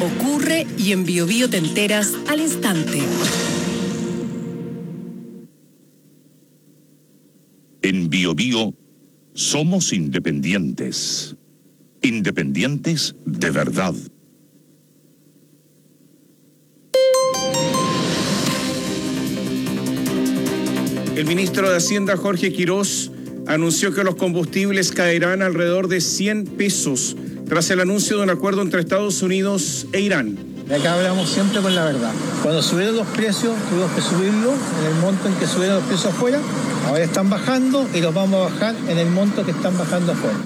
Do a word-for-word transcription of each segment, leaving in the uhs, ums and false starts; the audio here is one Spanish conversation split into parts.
ocurre y en Biobío te enteras al instante. En Biobío somos independientes. Independientes de verdad. El ministro de Hacienda, Jorge Quirós, anunció que los combustibles caerán alrededor de cien pesos tras el anuncio de un acuerdo entre Estados Unidos e Irán. Acá hablamos siempre con la verdad. Cuando subieron los precios, tuvimos que subirlo en el monto en que subieron los precios afuera. Ahora están bajando y los vamos a bajar en el monto que están bajando afuera.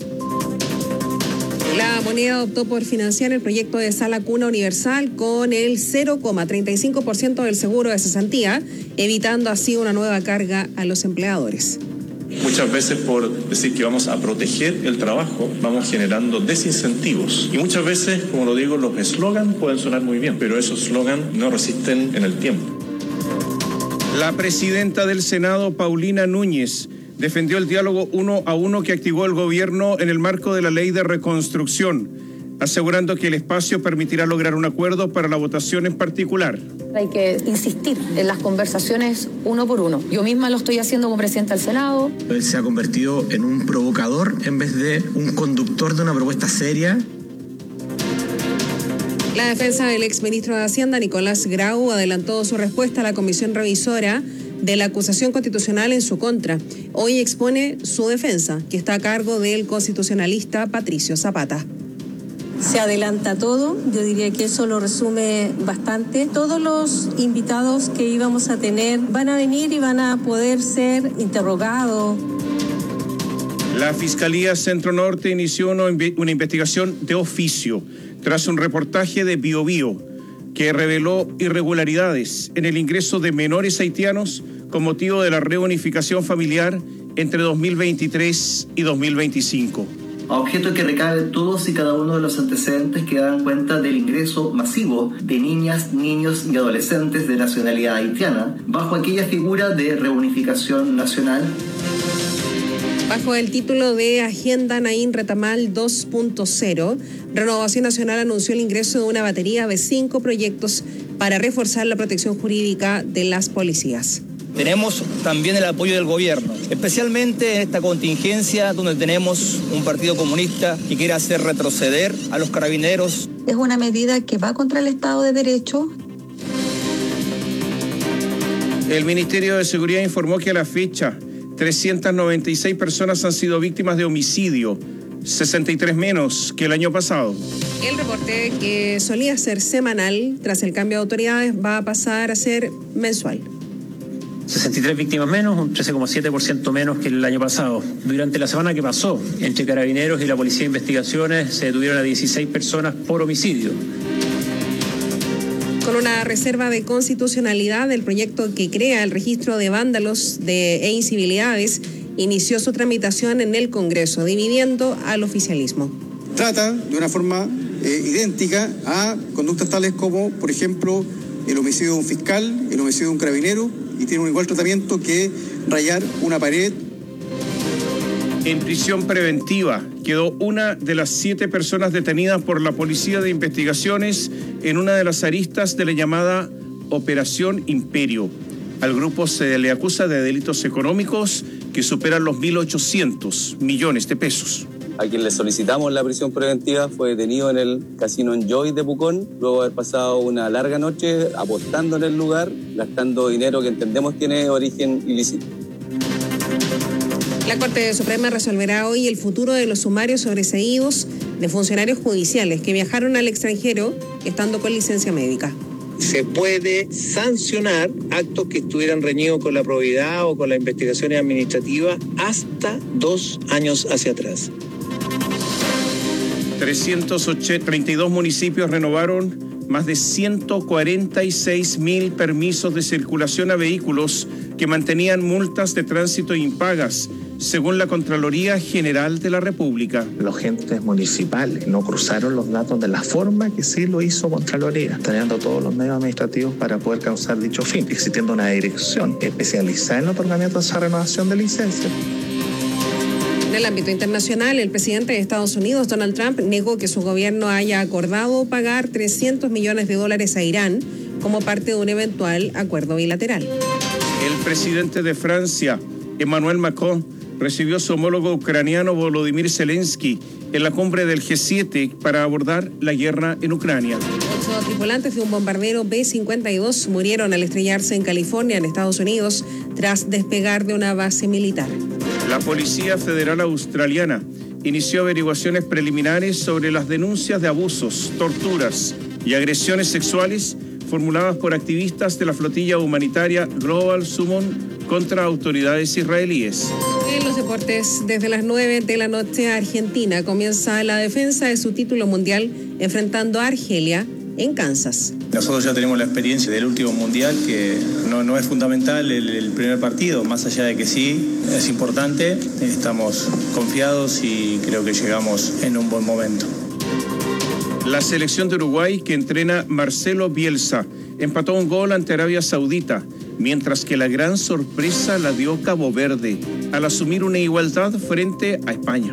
La moneda optó por financiar el proyecto de Sala Cuna Universal con el cero coma treinta y cinco por ciento del seguro de cesantía, evitando así una nueva carga a los empleadores. Muchas veces por decir que vamos a proteger el trabajo, vamos generando desincentivos. Y muchas veces, como lo digo, los eslogans pueden sonar muy bien, pero esos eslogans no resisten en el tiempo. La presidenta del Senado, Paulina Núñez, defendió el diálogo uno a uno que activó el gobierno en el marco de la ley de reconstrucción, asegurando que el espacio permitirá lograr un acuerdo para la votación en particular. Hay que insistir en las conversaciones uno por uno. Yo misma lo estoy haciendo como presidenta del Senado. Él se ha convertido en un provocador en vez de un conductor de una propuesta seria. La defensa del exministro de Hacienda, Nicolás Grau, adelantó su respuesta a la comisión revisora de la acusación constitucional en su contra. Hoy expone su defensa, que está a cargo del constitucionalista Patricio Zapata. Se adelanta todo, yo diría que eso lo resume bastante. Todos los invitados que íbamos a tener van a venir y van a poder ser interrogados. La Fiscalía Centro Norte inició una, una investigación de oficio tras un reportaje de Biobío que reveló irregularidades en el ingreso de menores haitianos con motivo de la reunificación familiar entre dos mil veintitrés y dos mil veinticinco. A objeto que recabe todos y cada uno de los antecedentes que dan cuenta del ingreso masivo de niñas, niños y adolescentes de nacionalidad haitiana bajo aquella figura de reunificación nacional. Bajo el título de Agenda Naín Retamal dos punto cero, Renovación Nacional anunció el ingreso de una batería de cinco proyectos para reforzar la protección jurídica de las policías. Tenemos también el apoyo del gobierno, especialmente en esta contingencia donde tenemos un partido comunista que quiere hacer retroceder a los carabineros. Es una medida que va contra el Estado de Derecho. El Ministerio de Seguridad informó que a la fecha trescientas noventa y seis personas han sido víctimas de homicidio, sesenta y tres menos que el año pasado. El reporte, que solía ser semanal, tras el cambio de autoridades, va a pasar a ser mensual. sesenta y tres víctimas menos, un trece coma siete por ciento menos que el año pasado. Durante la semana que pasó, entre Carabineros y la Policía de Investigaciones, se detuvieron a dieciséis personas por homicidio. Con una reserva de constitucionalidad, el proyecto que crea el registro de vándalos de, e incivilidades inició su tramitación en el Congreso, dividiendo al oficialismo. Trata de una forma eh, idéntica a conductas tales como, por ejemplo, el homicidio de un fiscal, el homicidio de un carabinero, y tiene un igual tratamiento que rayar una pared. En prisión preventiva quedó una de las siete personas detenidas por la Policía de Investigaciones en una de las aristas de la llamada Operación Imperio. Al grupo se le acusa de delitos económicos que superan los mil ochocientos millones de pesos. A quien le solicitamos la prisión preventiva fue detenido en el Casino Enjoy de Pucón, luego de haber pasado una larga noche apostando en el lugar, gastando dinero que entendemos tiene origen ilícito. La Corte Suprema resolverá hoy el futuro de los sumarios sobreseídos de funcionarios judiciales que viajaron al extranjero estando con licencia médica. Se puede sancionar actos que estuvieran reñidos con la probidad o con las investigaciones administrativas hasta dos años hacia atrás. trescientos treinta y dos municipios renovaron más de ciento cuarenta y seis mil permisos de circulación a vehículos que mantenían multas de tránsito impagas, según la Contraloría General de la República. Los entes municipales no cruzaron los datos de la forma que sí lo hizo Contraloría, teniendo todos los medios administrativos para poder causar dicho fin, existiendo una dirección especializada en el otorgamiento de esa renovación de licencias. En el ámbito internacional, el presidente de Estados Unidos, Donald Trump, negó que su gobierno haya acordado pagar trescientos millones de dólares a Irán como parte de un eventual acuerdo bilateral. El presidente de Francia, Emmanuel Macron, recibió a su homólogo ucraniano Volodymyr Zelensky en la cumbre del G siete para abordar la guerra en Ucrania. Ocho tripulantes de un bombardero B cincuenta y dos murieron al estrellarse en California, en Estados Unidos, tras despegar de una base militar. La Policía Federal Australiana inició averiguaciones preliminares sobre las denuncias de abusos, torturas y agresiones sexuales formuladas por activistas de la flotilla humanitaria Global Summon contra autoridades israelíes. En los deportes, desde las nueve de la noche, Argentina comienza la defensa de su título mundial enfrentando a Argelia en Kansas. Nosotros ya tenemos la experiencia del último mundial, que no, no es fundamental el, el primer partido, más allá de que sí, es importante, estamos confiados y creo que llegamos en un buen momento. La selección de Uruguay, que entrena Marcelo Bielsa, empató un gol ante Arabia Saudita, mientras que la gran sorpresa la dio Cabo Verde al asumir una igualdad frente a España.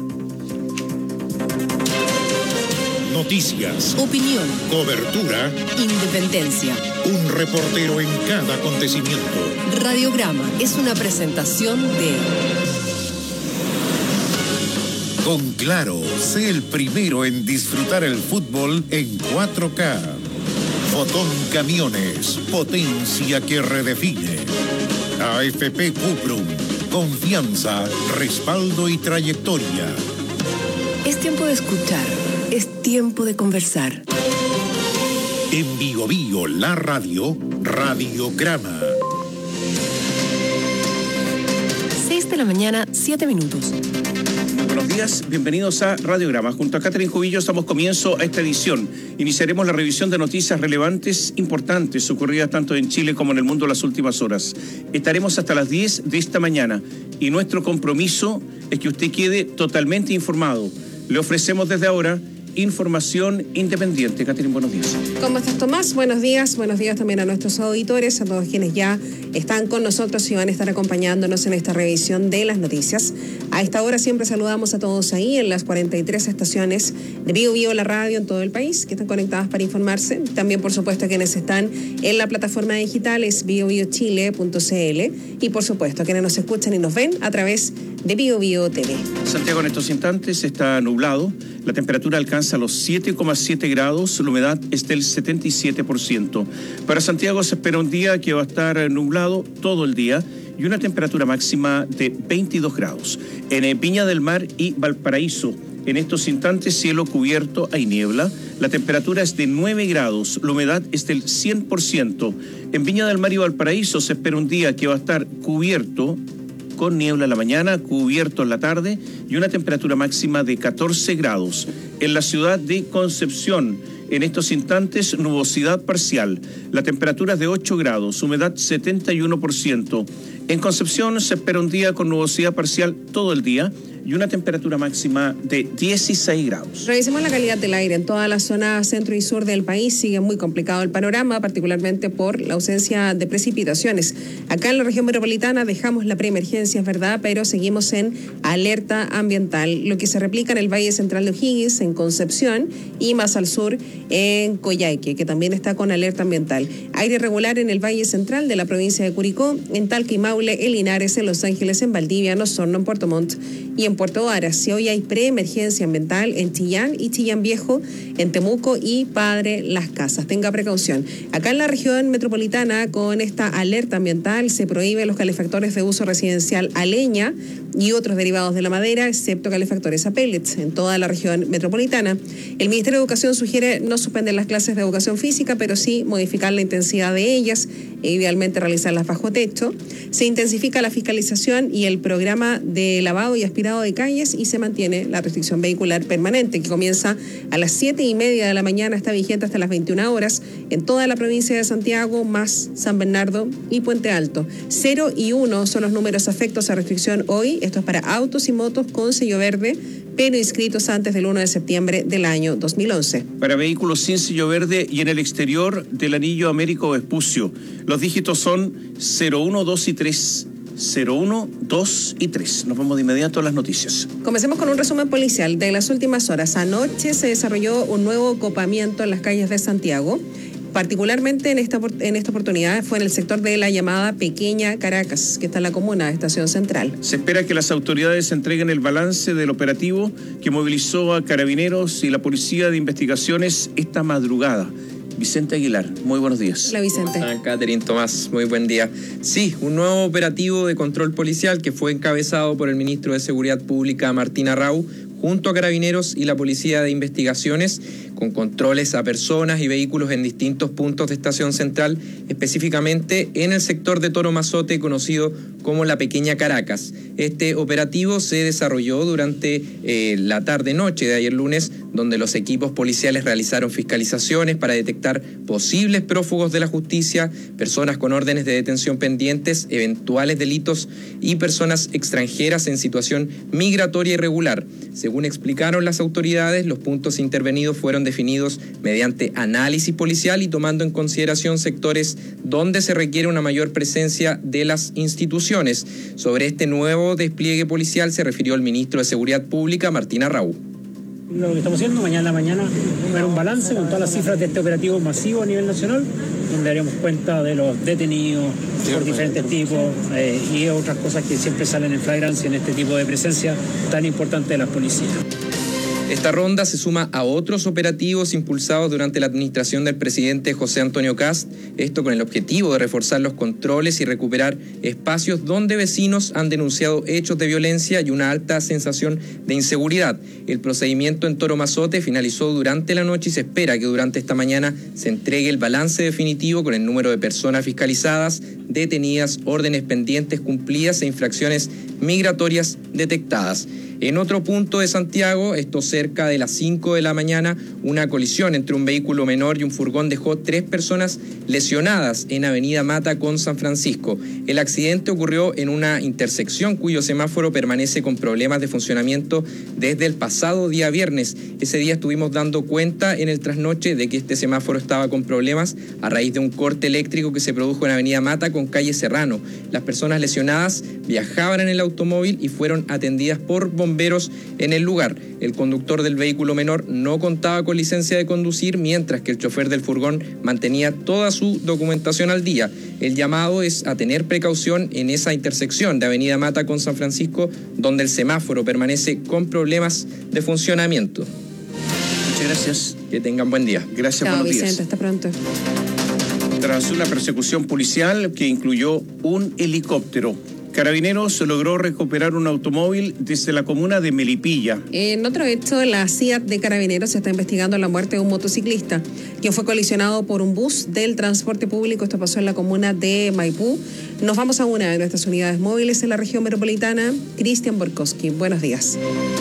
Noticias, opinión, cobertura, independencia. Un reportero en cada acontecimiento. Radiograma es una presentación de... Con Claro, sé el primero en disfrutar el fútbol en cuatro K. Fotón Camiones, potencia que redefine. A F P Cuprum, confianza, respaldo y trayectoria. Es tiempo de escuchar, es tiempo de conversar. En Bio Bio, la radio, Radiograma. seis de la mañana, siete minutos. Buenos días, bienvenidos a Radiograma. Junto a Catherine Cubillos damos comienzo a esta edición. Iniciaremos la revisión de noticias relevantes, importantes, ocurridas tanto en Chile como en el mundo en las últimas horas. Estaremos hasta las diez de esta mañana y nuestro compromiso es que usted quede totalmente informado. Le ofrecemos desde ahora información independiente. Catherine, buenos días. ¿Cómo estás, Tomás? Buenos días. Buenos días también a nuestros auditores, a todos quienes ya están con nosotros y van a estar acompañándonos en esta revisión de las noticias. A esta hora siempre saludamos a todos ahí en las cuarenta y tres estaciones de Bio Bio, la radio en todo el país, que están conectadas para informarse. También, por supuesto, a quienes están en la plataforma digital es bio bio chile punto c l y, por supuesto, a quienes nos escuchan y nos ven a través de Bio Bio T V. Santiago en estos instantes está nublado. La temperatura alcanza los siete coma siete grados, la humedad es del setenta y siete por ciento. Para Santiago se espera un día que va a estar nublado todo el día y una temperatura máxima de veintidós grados. En Viña del Mar y Valparaíso, en estos instantes cielo cubierto, hay niebla. La temperatura es de nueve grados, la humedad es del cien por ciento. En Viña del Mar y Valparaíso se espera un día que va a estar cubierto, con niebla en la mañana, cubierto en la tarde y una temperatura máxima de catorce grados. En la ciudad de Concepción, en estos instantes, nubosidad parcial. La temperatura es de ocho grados, humedad setenta y uno por ciento. En Concepción se espera un día con nubosidad parcial todo el día y una temperatura máxima de dieciséis grados. Revisemos la calidad del aire. En toda la zona centro y sur del país sigue muy complicado el panorama, particularmente por la ausencia de precipitaciones. Acá en la región metropolitana dejamos la preemergencia, es verdad, pero seguimos en alerta ambiental, lo que se replica en el Valle Central de O'Higgins, en Concepción, y más al sur en Coyhaique, que también está con alerta ambiental. Aire irregular en el Valle Central de la provincia de Curicó, en Talca y Maule, en Linares, en Los Ángeles, en Valdivia, en Osorno, en Puerto Montt y en Puerto Varas. Y hoy hay preemergencia ambiental en Chillán y Chillán Viejo, en Temuco y Padre Las Casas. Tenga precaución. Acá en la región metropolitana, con esta alerta ambiental, se prohíben los calefactores de uso residencial a leña y otros derivados de la madera, excepto calefactores a pellets, en toda la región metropolitana. El Ministerio de Educación sugiere no suspender las clases de educación física, pero sí modificar la intensidad de ellas e idealmente realizarlas bajo techo. Se intensifica la fiscalización y el programa de lavado y aspirado de calles y se mantiene la restricción vehicular permanente, que comienza a las siete y media de la mañana, está vigente hasta las veintiuna horas en toda la provincia de Santiago, más San Bernardo y Puente Alto. Cero y uno son los números afectos a restricción hoy. Esto es para autos y motos con sello verde, pero inscritos antes del uno de septiembre del año dos mil once. Para vehículos sin sello verde y en el exterior del anillo Américo Vespucio, los dígitos son cero uno, dos y tres. cero uno, dos y tres. Nos vamos de inmediato a las noticias. Comencemos con un resumen policial de las últimas horas. Anoche se desarrolló un nuevo copamiento en las calles de Santiago. Particularmente en esta, en esta oportunidad fue en el sector de la llamada Pequeña Caracas, que está en la comuna de Estación Central. Se espera que las autoridades entreguen el balance del operativo que movilizó a Carabineros y la Policía de Investigaciones esta madrugada. Vicente Aguilar, muy buenos días. Hola, Vicente. Hola, Catherine Tomás, muy buen día. Sí, un nuevo operativo de control policial que fue encabezado por el ministro de Seguridad Pública, Martín Arrau, junto a Carabineros y la Policía de Investigaciones, con controles a personas y vehículos en distintos puntos de Estación Central, específicamente en el sector de Toro Mazote, conocido como la Pequeña Caracas. Este operativo se desarrolló durante eh, la tarde-noche de ayer lunes, donde los equipos policiales realizaron fiscalizaciones para detectar posibles prófugos de la justicia, personas con órdenes de detención pendientes, eventuales delitos y personas extranjeras en situación migratoria irregular. Según explicaron las autoridades, los puntos intervenidos fueron definidos mediante análisis policial y tomando en consideración sectores donde se requiere una mayor presencia de las instituciones. Sobre este nuevo despliegue policial se refirió el ministro de Seguridad Pública, Martín Arrau. Lo que estamos haciendo, mañana a la mañana ver un balance con todas las cifras de este operativo masivo a nivel nacional, donde daremos cuenta de los detenidos por diferentes tipos eh, y otras cosas que siempre salen en flagrancia en este tipo de presencia tan importante de las policías. Esta ronda se suma a otros operativos impulsados durante la administración del presidente José Antonio Kast, esto con el objetivo de reforzar los controles y recuperar espacios donde vecinos han denunciado hechos de violencia y una alta sensación de inseguridad. El procedimiento en Toro Mazote finalizó durante la noche y se espera que durante esta mañana se entregue el balance definitivo con el número de personas fiscalizadas, detenidas, órdenes pendientes cumplidas e infracciones migratorias detectadas. En otro punto de Santiago, esto cerca de las cinco de la mañana, una colisión entre un vehículo menor y un furgón dejó tres personas lesionadas en Avenida Mata con San Francisco. El accidente ocurrió en una intersección cuyo semáforo permanece con problemas de funcionamiento desde el pasado día viernes. Ese día estuvimos dando cuenta en el trasnoche de que este semáforo estaba con problemas a raíz de un corte eléctrico que se produjo en Avenida Mata con calle Serrano. Las personas lesionadas viajaban en el automóvil y fueron atendidas por bomberos en el lugar. El conductor del vehículo menor no contaba con licencia de conducir, mientras que el chofer del furgón mantenía toda su documentación al día. El llamado es a tener precaución en esa intersección de Avenida Mata con San Francisco, donde el semáforo permanece con problemas de funcionamiento. Muchas gracias. Que tengan buen día. Gracias, Chao, buenos días. Vicente, hasta pronto. Tras una persecución policial que incluyó un helicóptero, Carabineros logró recuperar un automóvil desde la comuna de Melipilla. En otro hecho, la C I A T de Carabineros se está investigando la muerte de un motociclista, quien fue colisionado por un bus del transporte público. Esto pasó en la comuna de Maipú. Nos vamos a una de nuestras unidades móviles en la región metropolitana. Cristian Borkowski, buenos días.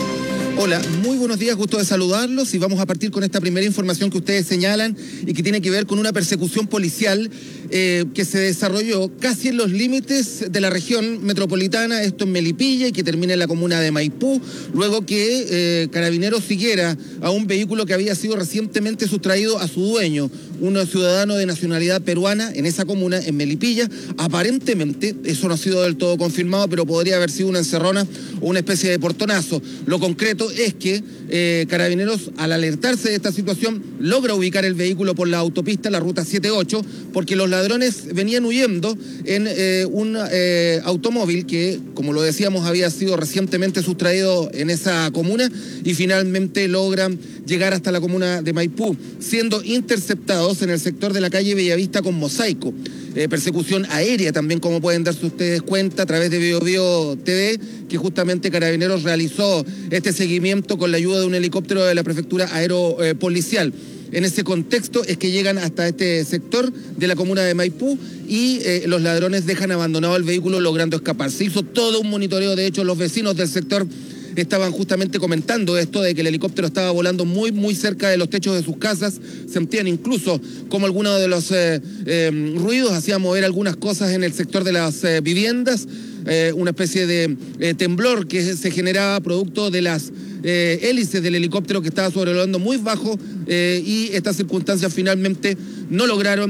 Hola, muy buenos días, gusto de saludarlos y vamos a partir con esta primera información que ustedes señalan y que tiene que ver con una persecución policial eh, que se desarrolló casi en los límites de la región metropolitana, esto en Melipilla y que termina en la comuna de Maipú, luego que eh, Carabineros siguiera a un vehículo que había sido recientemente sustraído a su dueño, un ciudadano de nacionalidad peruana en esa comuna, en Melipilla. Aparentemente, eso no ha sido del todo confirmado, pero podría haber sido una encerrona o una especie de portonazo. Lo concreto es que eh, Carabineros, al alertarse de esta situación, logra ubicar el vehículo por la autopista, la ruta siete ocho, porque los ladrones venían huyendo en eh, un eh, automóvil que, como lo decíamos, había sido recientemente sustraído en esa comuna y finalmente logran llegar hasta la comuna de Maipú, siendo interceptados en el sector de la calle Bellavista con Mosaico. Eh, persecución aérea también, como pueden darse ustedes cuenta, a través de Bio Bio T V, que justamente Carabineros realizó este seguimiento con la ayuda de un helicóptero de la Prefectura Aeropolicial. En ese contexto es que llegan hasta este sector de la comuna de Maipú y eh, los ladrones dejan abandonado el vehículo logrando escapar. Se hizo todo un monitoreo, de hecho los vecinos del sector estaban justamente comentando esto de que el helicóptero estaba volando muy, muy cerca de los techos de sus casas. Sentían incluso como algunos de los eh, eh, ruidos hacían mover algunas cosas en el sector de las eh, viviendas, eh, una especie de eh, temblor que se generaba producto de las eh, hélices del helicóptero que estaba sobrevolando muy bajo eh, y estas circunstancias finalmente no lograron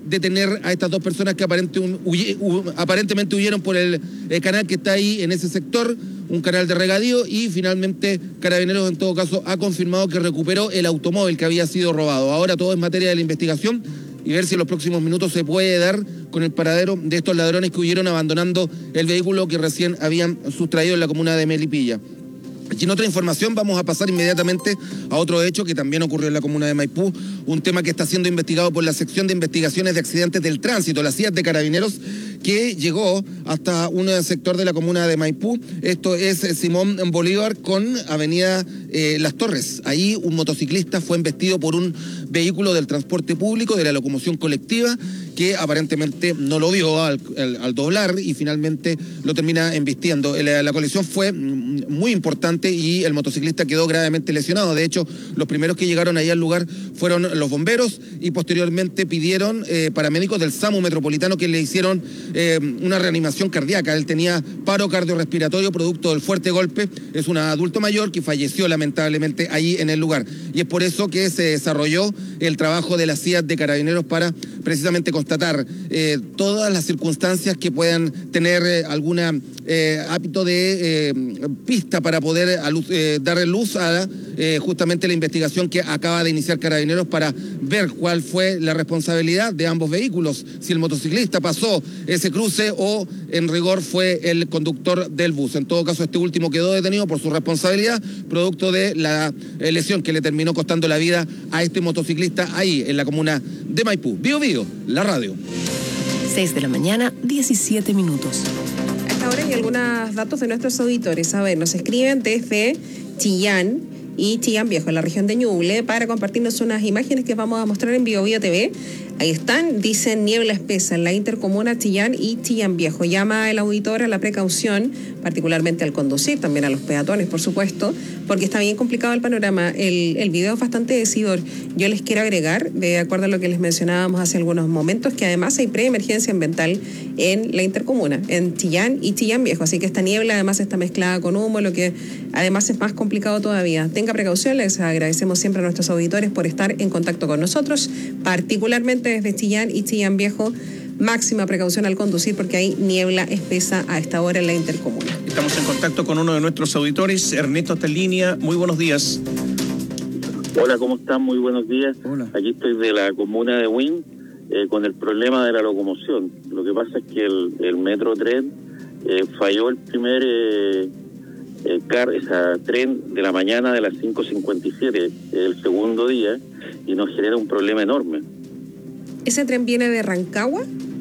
detener a estas dos personas que aparente un, huye, hu, aparentemente huyeron por el, el canal que está ahí en ese sector, un canal de regadío, y finalmente Carabineros en todo caso ha confirmado que recuperó el automóvil que había sido robado. Ahora todo es materia de la investigación y ver si en los próximos minutos se puede dar con el paradero de estos ladrones que huyeron abandonando el vehículo que recién habían sustraído en la comuna de Melipilla. Y en otra información vamos a pasar inmediatamente a otro hecho que también ocurrió en la comuna de Maipú, un tema que está siendo investigado por la sección de investigaciones de accidentes del tránsito, la C I A D de Carabineros, que llegó hasta un sector de la comuna de Maipú. Esto es Simón Bolívar con avenida eh, Las Torres. Ahí un motociclista fue embestido por un vehículo del transporte público, de la locomoción colectiva, que aparentemente no lo vio al, al, al doblar y finalmente lo termina embistiendo. La, la colisión fue muy importante y el motociclista quedó gravemente lesionado. De hecho, los primeros que llegaron ahí al lugar fueron los bomberos y posteriormente pidieron eh, paramédicos del SAMU Metropolitano que le hicieron eh, una reanimación cardíaca. Él tenía paro cardiorrespiratorio producto del fuerte golpe. Es un adulto mayor que falleció lamentablemente ahí en el lugar. Y es por eso que se desarrolló el trabajo de la C I A D de Carabineros para precisamente constatar eh, todas las circunstancias que puedan tener eh, alguna eh, hábito de eh, pista para poder a luz, eh, darle luz a eh, justamente la investigación que acaba de iniciar Carabineros para ver cuál fue la responsabilidad de ambos vehículos, si el motociclista pasó ese cruce o en rigor fue el conductor del bus. En todo caso, este último quedó detenido por su responsabilidad, producto de la eh, lesión que le terminó costando la vida a este motociclista ahí en la comuna de Maipú. Bio Bio, la radio. seis de la mañana, diecisiete minutos. Hasta ahora hay algunos datos de nuestros auditores. A ver, nos escriben desde Chillán y Chillán Viejo, en la región de Ñuble, para compartirnos unas imágenes que vamos a mostrar en Bio Bio T V. Ahí están, dicen niebla espesa en la intercomuna Chillán y Chillán Viejo. Llama el auditor a la precaución, particularmente al conducir, también a los peatones, por supuesto, porque está bien complicado el panorama. El, el video es bastante decidor. Yo les quiero agregar, de acuerdo a lo que les mencionábamos hace algunos momentos, que además hay preemergencia ambiental en la intercomuna, en Chillán y Chillán Viejo. Así que esta niebla además está mezclada con humo, lo que además es más complicado todavía. Tenga precaución, les agradecemos siempre a nuestros auditores por estar en contacto con nosotros, particularmente desde Chillán y Chillán Viejo. Máxima precaución al conducir porque hay niebla espesa a esta hora en la intercomuna. Estamos en contacto con uno de nuestros auditores, Ernesto, está en línea. Muy buenos días. Hola, ¿cómo están? Muy buenos días. Hola. Aquí estoy de la comuna de Wynn eh, con el problema de la locomoción. Lo que pasa es que el, el metro tren eh, falló el primer eh, eh, car, esa, tren de la mañana de las cinco cincuenta y siete, el segundo día, y nos genera un problema enorme. ¿Ese tren viene de Rancagua?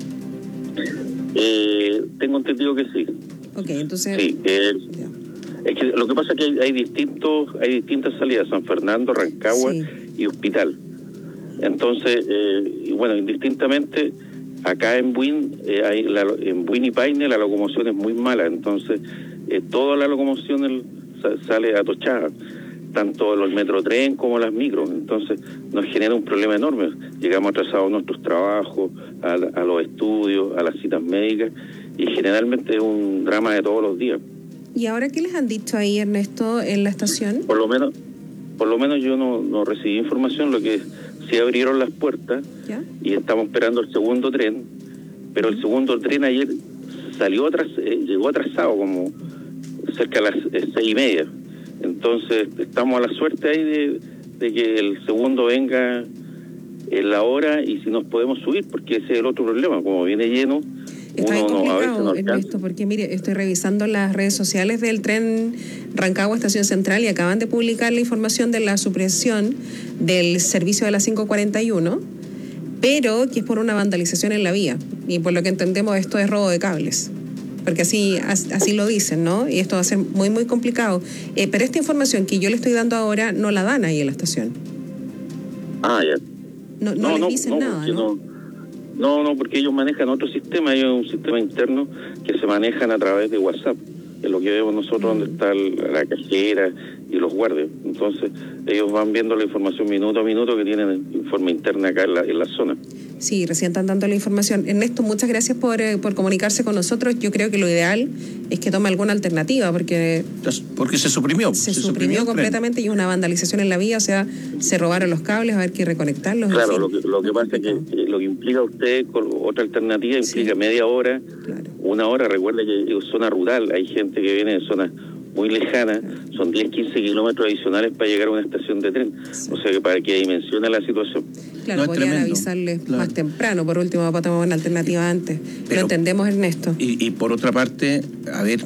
Eh, tengo entendido que sí. Ok, entonces... Sí, eh, es que lo que pasa es que hay, hay distintos, hay distintas salidas, San Fernando, Rancagua sí. y Hospital. Entonces, eh, y bueno, indistintamente, acá en Buin, eh, hay la, en Buin y Paine la locomoción es muy mala, entonces eh, toda la locomoción el, sale atochada, tanto los metrotren como las micros, entonces nos genera un problema enorme. Llegamos atrasados a nuestros trabajos, a, a los estudios, a las citas médicas, y generalmente es un drama de todos los días. ¿Y ahora qué les han dicho ahí, Ernesto, en la estación? Por lo menos, por lo menos yo no, no recibí información, lo que sí abrieron las puertas ¿Ya? y estamos esperando el segundo tren, pero el segundo tren ayer salió atras, eh, llegó atrasado como cerca de las eh, seis y media. Entonces estamos a la suerte ahí de, de que el segundo venga en la hora y si nos podemos subir, porque ese es el otro problema, como viene lleno. Está bien uno complicado, no, a veces no Ernesto, porque mire, estoy revisando las redes sociales del tren Rancagua Estación Central y acaban de publicar la información de la supresión del servicio de la cinco cuarenta y uno, pero que es por una vandalización en la vía. Y por lo que entendemos esto es robo de cables. Porque así así lo dicen, ¿no? Y esto va a ser muy, muy complicado. Eh, pero esta información que yo le estoy dando ahora no la dan ahí en la estación. Ah, ya. No, no, no les no, dicen no, nada, ¿no? ¿no? No, no, porque ellos manejan otro sistema, hay un sistema interno que se manejan a través de WhatsApp. en lo que vemos nosotros, donde está el, la cajera y los guardias. Entonces, ellos van viendo la información minuto a minuto que tienen informe interna acá en la, en la zona. Sí, recién están dando la información. Ernesto, muchas gracias por, eh, por comunicarse con nosotros. Yo creo que lo ideal es que tome alguna alternativa, porque... Porque se suprimió. Se, se suprimió, suprimió completamente y una vandalización en la vía, o sea, se robaron los cables, a ver que reconectarlos. Claro, en fin. lo que, lo que pasa es que eh, lo que implica usted con otra alternativa implica sí. media hora, claro. una hora. Recuerde que es zona rural, hay gente que viene de zonas muy lejanas, son diez, quince kilómetros adicionales para llegar a una estación de tren. Sí. O sea que para que dimensione la situación. Claro, no, podrían avisarles claro. más temprano, por último, para tomar una alternativa antes. Pero, lo entendemos, Ernesto. Y, y por otra parte, a ver,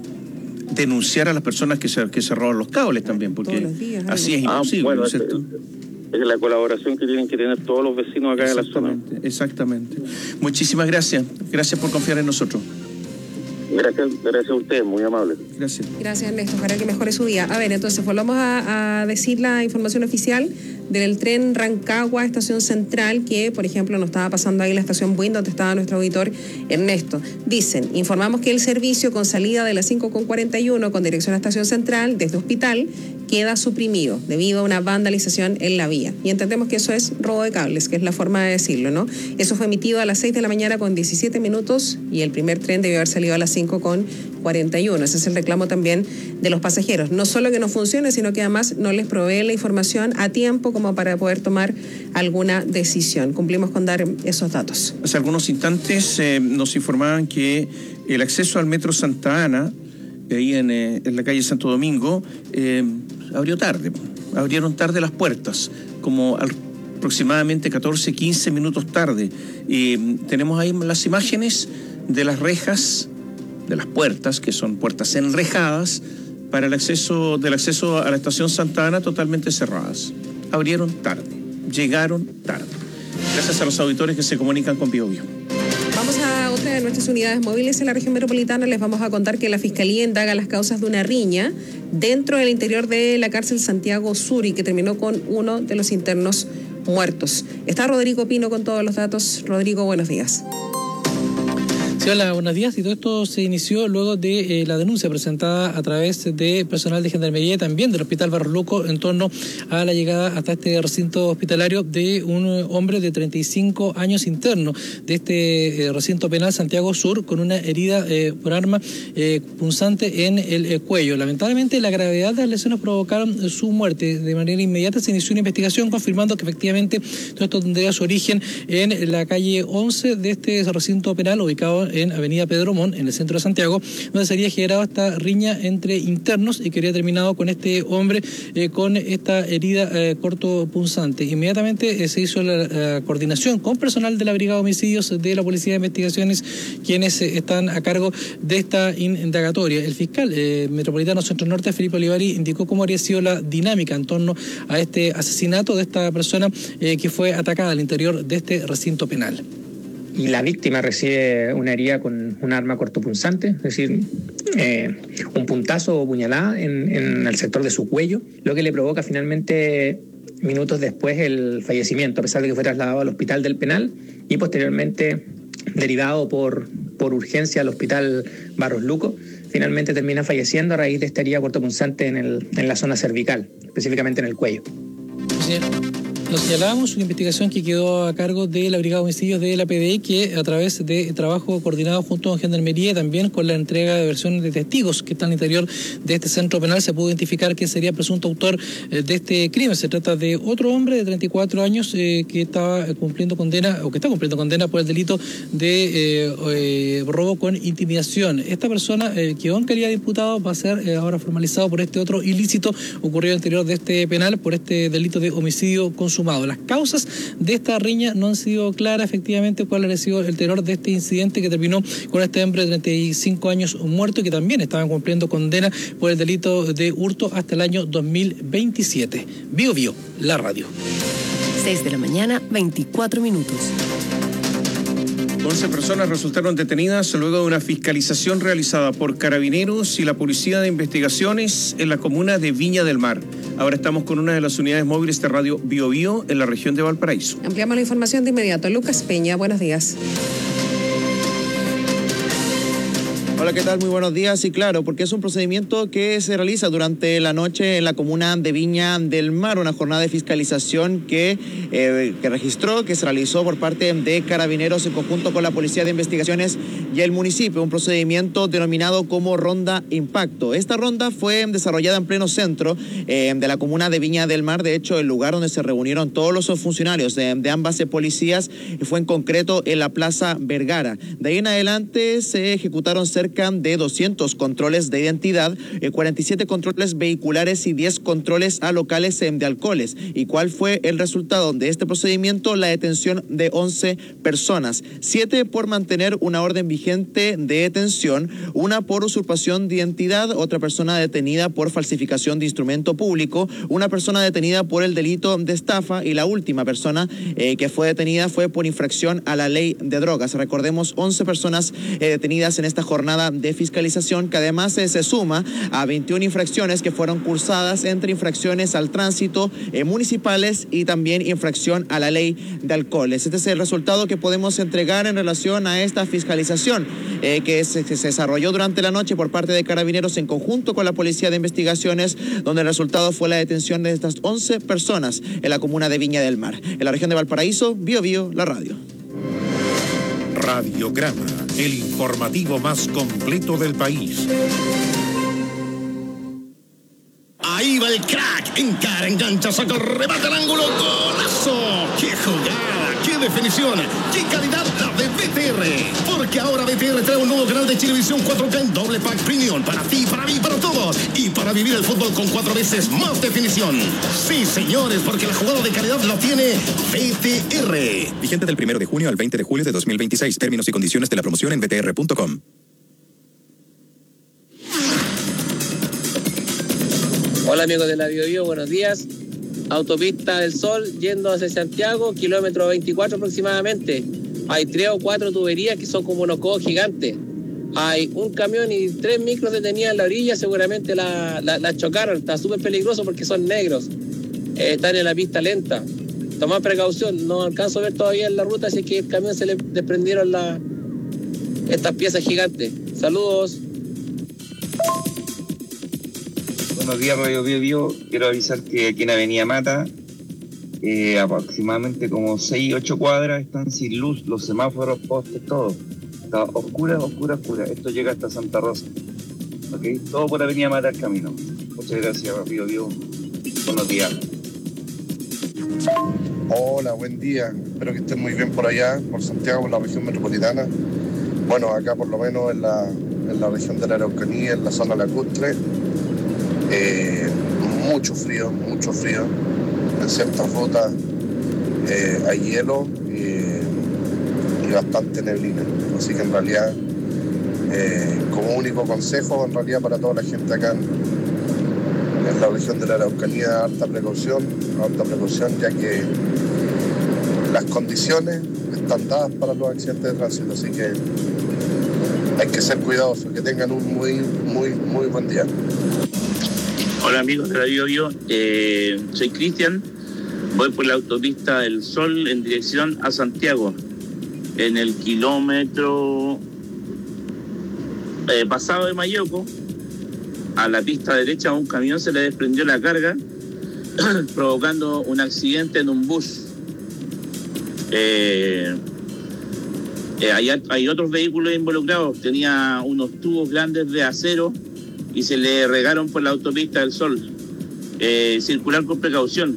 denunciar a las personas que se, que se roban los cables también, porque todos los días, así es imposible, ah, bueno, ¿no es cierto? Es la colaboración que tienen que tener todos los vecinos acá de la zona. Exactamente. Muchísimas gracias. Gracias por confiar en nosotros. Gracias, gracias a ustedes, muy amable. Gracias. Gracias, Ernesto. Ojalá que mejore su día. A ver, entonces volvamos a, a decir la información oficial del tren Rancagua, estación central, que, por ejemplo, nos estaba pasando ahí la estación Buin, donde estaba nuestro auditor Ernesto. Dicen, informamos que el servicio con salida de las cinco con cuarenta y uno con dirección a estación central, desde Hospital, queda suprimido debido a una vandalización en la vía. Y entendemos que eso es robo de cables, que es la forma de decirlo, ¿no? Eso fue emitido a las seis de la mañana con diecisiete minutos y el primer tren debió haber salido a las cinco con cuarenta y uno. Ese es el reclamo también de los pasajeros. No solo que no funcione, sino que además no les provee la información a tiempo como para poder tomar alguna decisión. Cumplimos con dar esos datos. Hace algunos instantes eh, nos informaban que el acceso al Metro Santa Ana, ahí en, eh, en la calle Santo Domingo, eh, abrió tarde. Abrieron tarde las puertas, como al, aproximadamente catorce, quince minutos tarde. Y eh, tenemos ahí las imágenes de las rejas, de las puertas, que son puertas enrejadas, para el acceso, del acceso a la estación Santa Ana totalmente cerradas. Abrieron tarde, llegaron tarde. Gracias a los auditores que se comunican con Bio Bio. Vamos a otra de nuestras unidades móviles en la región metropolitana. Les vamos a contar que la Fiscalía indaga las causas de una riña dentro del interior de la cárcel Santiago Sur y que terminó con uno de los internos muertos. Está Rodrigo Pino con todos los datos. Rodrigo, buenos días. Sí, hola, buenos días. Y todo esto se inició luego de eh, la denuncia presentada a través de personal de Gendarmería y también del Hospital Barros Luco en torno a la llegada hasta este recinto hospitalario de un hombre de treinta y cinco años interno de este eh, recinto penal Santiago Sur con una herida eh, por arma eh, punzante en el eh, cuello. Lamentablemente, la gravedad de las lesiones provocaron su muerte. De manera inmediata se inició una investigación confirmando que efectivamente todo esto tendría su origen en la calle once de este recinto penal ubicado en Avenida Pedro Montt, en el centro de Santiago, donde se había generado esta riña entre internos y que había terminado con este hombre eh, con esta herida eh, cortopunzante. Inmediatamente eh, se hizo la, la coordinación con personal de la Brigada de Homicidios de la Policía de Investigaciones, quienes eh, están a cargo de esta indagatoria. El fiscal eh, metropolitano Centro Norte, Felipe Olivari, indicó cómo habría sido la dinámica en torno a este asesinato de esta persona eh, que fue atacada al interior de este recinto penal. Y la víctima recibe una herida con un arma cortopunzante, es decir, eh, un puntazo o puñalada en, en el sector de su cuello, lo que le provoca finalmente minutos después el fallecimiento, a pesar de que fue trasladado al hospital del penal y posteriormente derivado por, por urgencia al hospital Barros Luco. Finalmente termina falleciendo a raíz de esta herida cortopunzante en, el, en la zona cervical, específicamente en el cuello. Sí. Nos señalábamos una investigación que quedó a cargo de la Brigada de Homicidios de la P D I, que a través de trabajo coordinado junto con Gendarmería y también con la entrega de versiones de testigos que están al interior de este centro penal, se pudo identificar quién sería presunto autor de este crimen. Se trata de otro hombre de treinta y cuatro años eh, que estaba cumpliendo condena, o que está cumpliendo condena por el delito de eh, eh, robo con intimidación. Esta persona eh, quedó en calidad de imputado, va a ser eh, ahora formalizado por este otro ilícito ocurrido al interior de este penal por este delito de homicidio consumado. Las causas de esta riña no han sido claras, efectivamente, cuál ha sido el tenor de este incidente que terminó con este hombre de treinta y cinco años muerto y que también estaban cumpliendo condena por el delito de hurto hasta el año dos mil veintisiete. Bio Bio, la radio. seis de la mañana, veinticuatro minutos. once personas resultaron detenidas luego de una fiscalización realizada por Carabineros y la Policía de Investigaciones en la comuna de Viña del Mar. Ahora estamos con una de las unidades móviles de Radio Bio Bio en la región de Valparaíso. Ampliamos la información de inmediato. Lucas Peña, buenos días. Hola, ¿qué tal? Muy buenos días. Y claro, porque es un procedimiento que se realiza durante la noche en la comuna de Viña del Mar, una jornada de fiscalización que, eh, que registró, que se realizó por parte de Carabineros en conjunto con la Policía de Investigaciones y el municipio, un procedimiento denominado como Ronda Impacto. Esta ronda fue desarrollada en pleno centro eh, de la comuna de Viña del Mar. De hecho, el lugar donde se reunieron todos los funcionarios de, de ambas policías fue en concreto en la Plaza Vergara. De ahí en adelante se ejecutaron cerca de doscientos controles de identidad, eh, cuarenta y siete controles vehiculares y diez controles a locales eh, de alcoholes. ¿Y cuál fue el resultado de este procedimiento? La detención de once personas, siete por mantener una orden vigente de detención, una por usurpación de identidad, otra persona detenida por falsificación de instrumento público, una persona detenida por el delito de estafa y la última persona eh, que fue detenida fue por infracción a la ley de drogas. Recordemos, once personas eh, detenidas en esta jornada de fiscalización, que además eh, se suma a veintiuna infracciones que fueron cursadas entre infracciones al tránsito eh, municipales y también infracción a la ley de alcoholes. Este es el resultado que podemos entregar en relación a esta fiscalización eh, que, se, que se desarrolló durante la noche por parte de Carabineros en conjunto con la Policía de Investigaciones, donde el resultado fue la detención de estas once personas en la comuna de Viña del Mar. En la región de Valparaíso, Bio Bio, la radio. Radiograma, el informativo más completo del país. Ahí va el crack, encara, engancha, saca el remate al ángulo, golazo. ¡Qué jugada! ¡Qué definición! ¡Qué calidad la de B T R! Porque ahora B T R trae un nuevo canal de televisión cuatro K en doble pack premium para ti, para mí, para todos. Y para vivir el fútbol con cuatro veces más definición. Sí, señores, porque la jugada de calidad la tiene B T R. Vigente del primero de junio al veinte de julio de dos mil veintiséis. Términos y condiciones de la promoción en b t r punto com. Hola amigos de la Bio Bio, buenos días. Autopista del Sol yendo hacia Santiago, kilómetro veinticuatro aproximadamente. Hay tres o cuatro tuberías que son como unos codos gigantes. Hay un camión y tres micros detenidas en la orilla, seguramente la, la, la chocaron. Está súper peligroso porque son negros. Eh, están en la pista lenta. Tomad precaución, no alcanzo a ver todavía en la ruta, así que el camión se le desprendieron la, estas piezas gigantes. Saludos. Buenos días, Radio Bio Bio. Quiero avisar que aquí en Avenida Mata, eh, aproximadamente como seis, ocho cuadras están sin luz, los semáforos, postes, todo. Está oscura, oscura, oscura. Esto llega hasta Santa Rosa. ¿Ok? Todo por Avenida Mata el camino. Muchas gracias, Radio Bio. Buenos días. Hola, buen día. Espero que estén muy bien por allá, por Santiago, por la región metropolitana. Bueno, acá por lo menos en la, en la región de la Araucanía, en la zona lacustre. Eh, mucho frío, mucho frío. En ciertas rutas eh, hay hielo eh, y bastante neblina. Así que en realidad, eh, como único consejo, en realidad para toda la gente acá en, en la región de la Araucanía, alta precaución, alta precaución, ya que las condiciones están dadas para los accidentes de tránsito. Así que hay que ser cuidadosos. Que tengan un muy, muy, muy buen día. Hola amigos de la Bio Bio, eh, soy Cristian, voy por la autopista del Sol en dirección a Santiago. En el kilómetro eh, pasado de Mayoco, a la pista derecha a un camión se le desprendió la carga, provocando un accidente en un bus. Eh, eh, hay, hay otros vehículos involucrados, tenía unos tubos grandes de acero y se le regaron por la autopista del Sol. Eh, circular con precaución.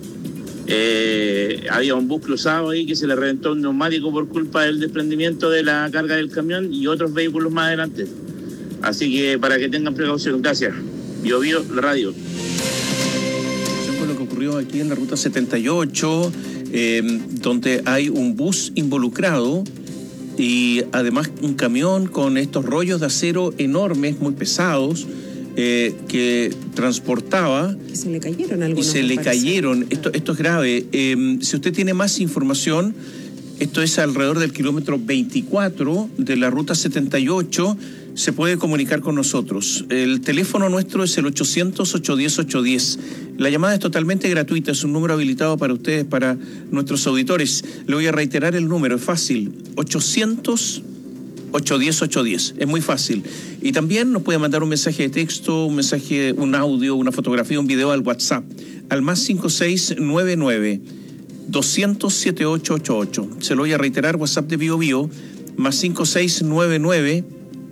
Eh, había un bus cruzado ahí que se le reventó un neumático por culpa del desprendimiento de la carga del camión y otros vehículos más adelante. Así que para que tengan precaución. Gracias. Bio Bio, la radio. Eso fue lo que ocurrió aquí en la ruta setenta y ocho, eh, donde hay un bus involucrado y además un camión con estos rollos de acero enormes, muy pesados, eh, que transportaba... Que se le cayeron algunos. Y se le parece. cayeron. Esto, esto es grave. Eh, si usted tiene más información, esto es alrededor del kilómetro veinticuatro de la ruta setenta y ocho, se puede comunicar con nosotros. El teléfono nuestro es el ochocientos, ochocientos diez, ochocientos diez. La llamada es totalmente gratuita, es un número habilitado para ustedes, para nuestros auditores. Le voy a reiterar el número, es fácil, ochocientos, ocho uno cero, ocho uno cero. Es muy fácil. Y también nos puede mandar un mensaje de texto, un mensaje, un audio, una fotografía, un video al WhatsApp, al más cinco seis nueve nueve, doscientos, setenta y ocho ochenta y ocho. Se lo voy a reiterar, WhatsApp de Bio Bio, más cinco seis nueve nueve,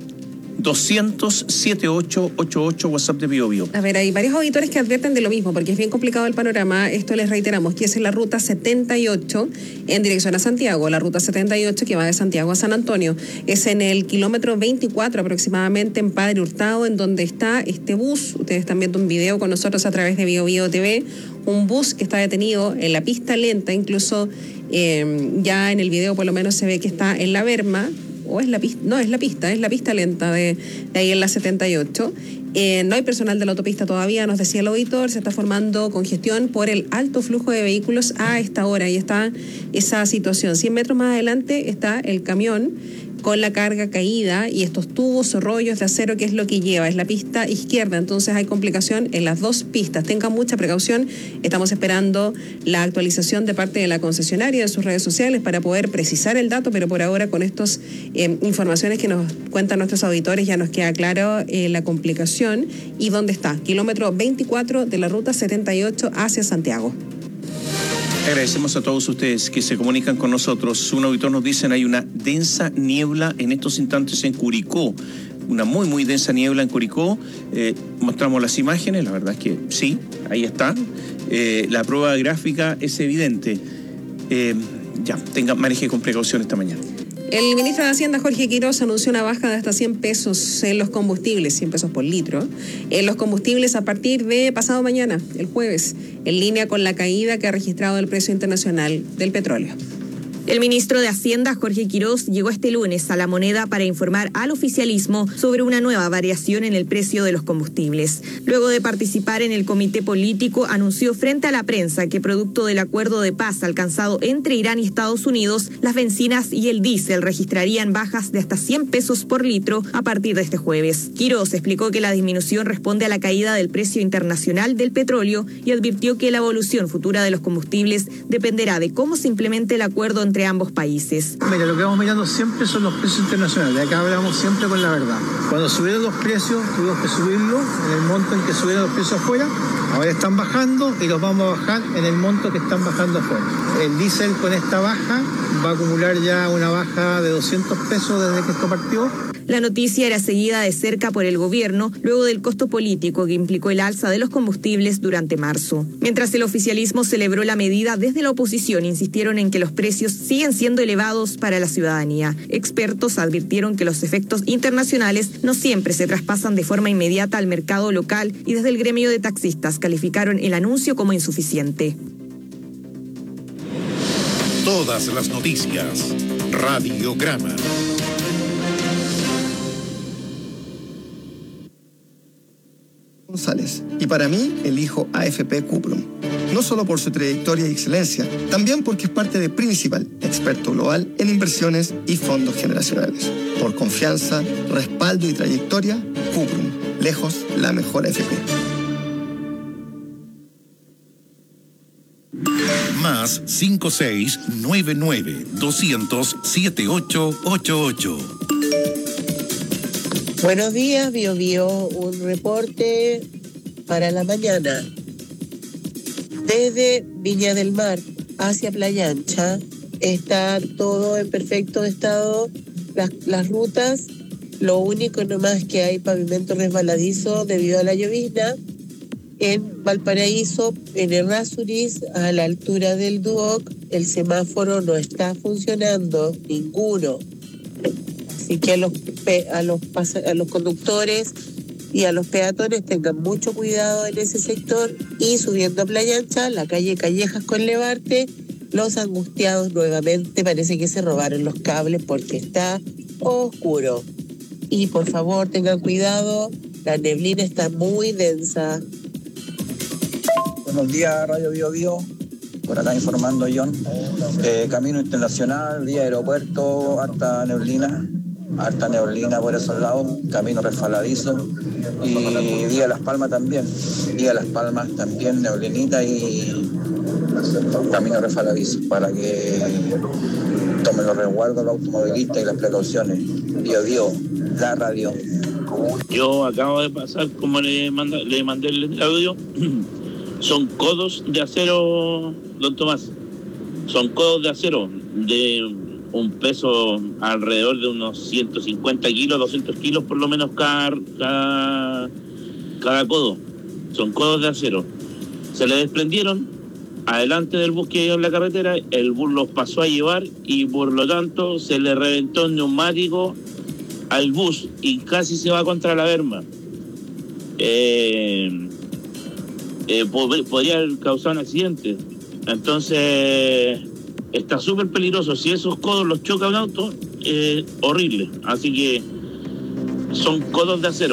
doscientos, setenta y ocho ochenta y ocho, WhatsApp de Bio Bio. A ver, hay varios auditores que advierten de lo mismo, porque es bien complicado el panorama. Esto les reiteramos, que es en la ruta setenta y ocho en dirección a Santiago. La ruta setenta y ocho que va de Santiago a San Antonio. Es en el kilómetro veinticuatro aproximadamente en Padre Hurtado, en donde está este bus. Ustedes están viendo un video con nosotros a través de Bio Bio T V. Un bus que está detenido en la pista lenta, incluso eh, ya en el video por lo menos se ve que está en la berma. O es la pista, no, es la pista, es la pista lenta de, de ahí en la setenta y ocho. Eh, no hay personal de la autopista todavía, nos decía el auditor, se está formando congestión por el alto flujo de vehículos a esta hora y está esa situación. cien metros más adelante está el camión con la carga caída y estos tubos o rollos de acero, que es lo que lleva, es la pista izquierda, entonces hay complicación en las dos pistas. Tengan mucha precaución, estamos esperando la actualización de parte de la concesionaria de sus redes sociales para poder precisar el dato, pero por ahora con estas eh, informaciones que nos cuentan nuestros auditores ya nos queda claro eh, la complicación y dónde está, kilómetro veinticuatro de la ruta setenta y ocho hacia Santiago. Agradecemos a todos ustedes que se comunican con nosotros. Un auditor nos dice, hay una densa niebla en estos instantes en Curicó. Una muy, muy densa niebla en Curicó. Eh, mostramos las imágenes, la verdad es que sí, ahí está. Eh, la prueba gráfica es evidente. Eh, ya, tenga, maneje con precaución esta mañana. El ministro de Hacienda, Jorge Quiroz, anunció una baja de hasta cien pesos en los combustibles, cien pesos por litro, en los combustibles a partir de pasado mañana, el jueves, en línea con la caída que ha registrado el precio internacional del petróleo. El ministro de Hacienda, Jorge Quiroz, llegó este lunes a La Moneda para informar al oficialismo sobre una nueva variación en el precio de los combustibles. Luego de participar en el comité político, anunció frente a la prensa que producto del acuerdo de paz alcanzado entre Irán y Estados Unidos, las bencinas y el diésel registrarían bajas de hasta cien pesos por litro a partir de este jueves. Quiroz explicó que la disminución responde a la caída del precio internacional del petróleo y advirtió que la evolución futura de los combustibles dependerá de cómo se implemente el acuerdo entre ambos países. Mira, lo que vamos mirando siempre son los precios internacionales. Acá hablamos siempre con la verdad. Cuando subieron los precios, tuvimos que subirlo en el monto en que subieron los precios afuera. Ahora están bajando y los vamos a bajar en el monto que están bajando afuera. El diésel con esta baja va a acumular ya una baja de doscientos pesos desde que esto partió. La noticia era seguida de cerca por el gobierno luego del costo político que implicó el alza de los combustibles durante marzo. Mientras el oficialismo celebró la medida, desde la oposición insistieron en que los precios siguen siendo elevados para la ciudadanía. Expertos advirtieron que los efectos internacionales no siempre se traspasan de forma inmediata al mercado local y desde el gremio de taxistas calificaron el anuncio como insuficiente. Todas las noticias. Radiograma. González, y para mí elijo A F P Cuprum. No solo por su trayectoria y excelencia, también porque es parte de Principal, experto global en inversiones y fondos generacionales. Por confianza, respaldo y trayectoria, Cuprum, lejos la mejor A F P. Más cinco seis nueve nueve, doscientos, setenta y ocho ochenta y ocho. Buenos días, Bio Bio, un reporte para la mañana. Desde Viña del Mar hacia Playa Ancha está todo en perfecto estado, las, las rutas, lo único nomás que hay pavimento resbaladizo debido a la llovizna. En Valparaíso, en Errázuriz, a la altura del Duoc, el semáforo no está funcionando, ninguno. Así que a los, a los, a los conductores y a los peatones tengan mucho cuidado en ese sector. Y subiendo a Playa Ancha, la calle Callejas con Levarte, los angustiados nuevamente parece que se robaron los cables porque está oscuro. Y por favor tengan cuidado, la neblina está muy densa. Buenos días, Radio Bio Bio. Por acá informando John. Eh, camino internacional, vía aeropuerto, harta neblina, harta neblina por esos lados, camino resbaladizo. Y vía Las Palmas también, vía Las Palmas también, neblinita y camino resbaladizo, para que tomen los resguardos los automovilistas y las precauciones. Bio Bio, la radio. Yo acabo de pasar, como le, manda, le mandé el audio, son codos de acero, don Tomás. Son codos de acero de un peso alrededor de unos ciento cincuenta kilos, doscientos kilos por lo menos cada, cada, cada codo. Son codos de acero. Se le desprendieron adelante del bus que iba en la carretera, el bus los pasó a llevar y por lo tanto se le reventó un neumático al bus y casi se va contra la berma. Eh, eh, pod- podría haber causado un accidente. Entonces está súper peligroso. Si esos codos los choca un auto, eh, horrible. Así que son codos de acero.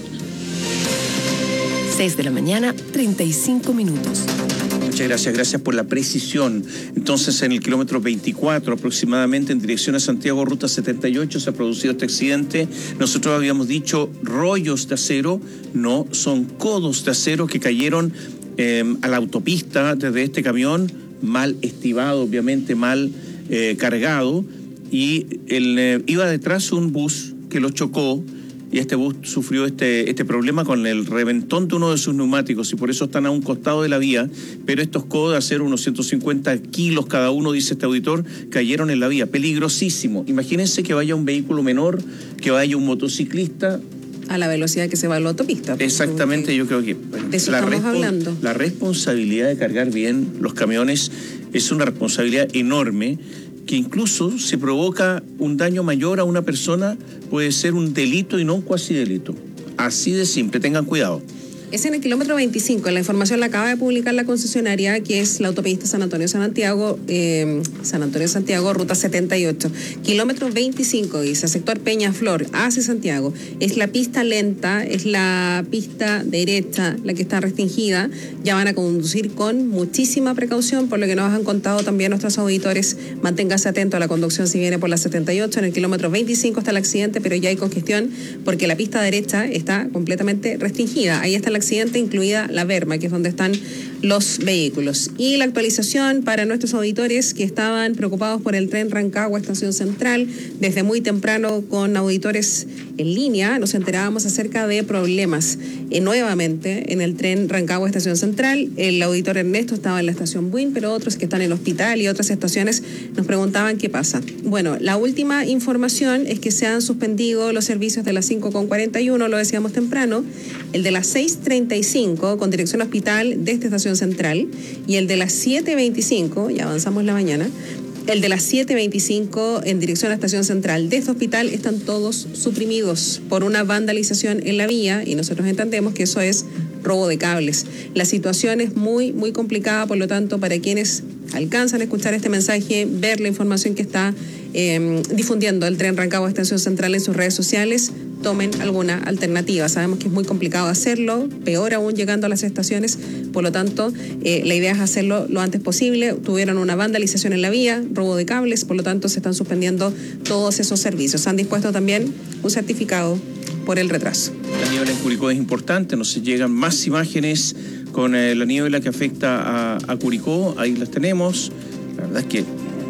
seis de la mañana, treinta y cinco minutos. Muchas gracias, gracias por la precisión. Entonces, en el kilómetro veinticuatro aproximadamente, en dirección a Santiago, ruta setenta y ocho, se ha producido este accidente. Nosotros habíamos dicho rollos de acero, no, son codos de acero que cayeron eh, a la autopista desde este camión, mal estivado, obviamente, mal eh, cargado, y el, eh, iba detrás un bus que lo chocó. Y este bus sufrió este, este problema con el reventón de uno de sus neumáticos y por eso están a un costado de la vía, pero estos codos de acero, unos ciento cincuenta kilos cada uno, dice este auditor, cayeron en la vía. Peligrosísimo. Imagínense que vaya un vehículo menor, que vaya un motociclista. A la velocidad que se va a la autopista. Exactamente, yo creo que bueno, de eso la, estamos respo- hablando. la responsabilidad de cargar bien los camiones es una responsabilidad enorme, que incluso si provoca un daño mayor a una persona puede ser un delito y no un cuasi delito. Así de simple, tengan cuidado. Es en el kilómetro veinticinco, la información la acaba de publicar la concesionaria, que es la autopista San Antonio-San Santiago, eh, San Antonio-Santiago, ruta setenta y ocho. Kilómetro veinticinco, dice, sector Peñaflor, hacia Santiago. Es la pista lenta, es la pista derecha, la que está restringida. Ya van a conducir con muchísima precaución, por lo que nos han contado también nuestros auditores. Manténgase atento a la conducción si viene por la setenta y ocho. En el kilómetro veinticinco está el accidente, pero ya hay congestión porque la pista derecha está completamente restringida. Ahí está la accidente, incluida la berma, que es donde están los vehículos. Y la actualización para nuestros auditores que estaban preocupados por el tren Rancagua Estación Central, desde muy temprano con auditores en línea nos enterábamos acerca de problemas eh, nuevamente en el tren Rancagua Estación Central. El auditor Ernesto estaba en la estación Buin, pero otros que están en el hospital y otras estaciones nos preguntaban qué pasa. Bueno, la última información es que se han suspendido los servicios de las cinco con cuarenta y uno, lo decíamos temprano, el de las seis treinta y cinco con dirección hospital de esta estación central y el de las siete veinticinco, ya avanzamos la mañana, el de las siete veinticinco en dirección a estación central de este hospital están todos suprimidos por una vandalización en la vía y nosotros entendemos que eso es robo de cables. La situación es muy, muy complicada, por lo tanto, para quienes alcanzan a escuchar este mensaje, ver la información que está eh, difundiendo el tren Rancagua Estación Central en sus redes sociales, tomen alguna alternativa. Sabemos que es muy complicado hacerlo, peor aún llegando a las estaciones, por lo tanto, eh, la idea es hacerlo lo antes posible. Tuvieron una vandalización en la vía, robo de cables, por lo tanto, se están suspendiendo todos esos servicios. Han dispuesto también un certificado por el retraso. La niebla en Curicó es importante, nos llegan más imágenes con eh, la niebla que afecta a, a Curicó, ahí las tenemos. La verdad es que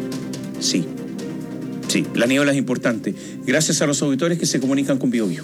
sí, sí, la niebla es importante. Gracias a los auditores que se comunican con BioBio.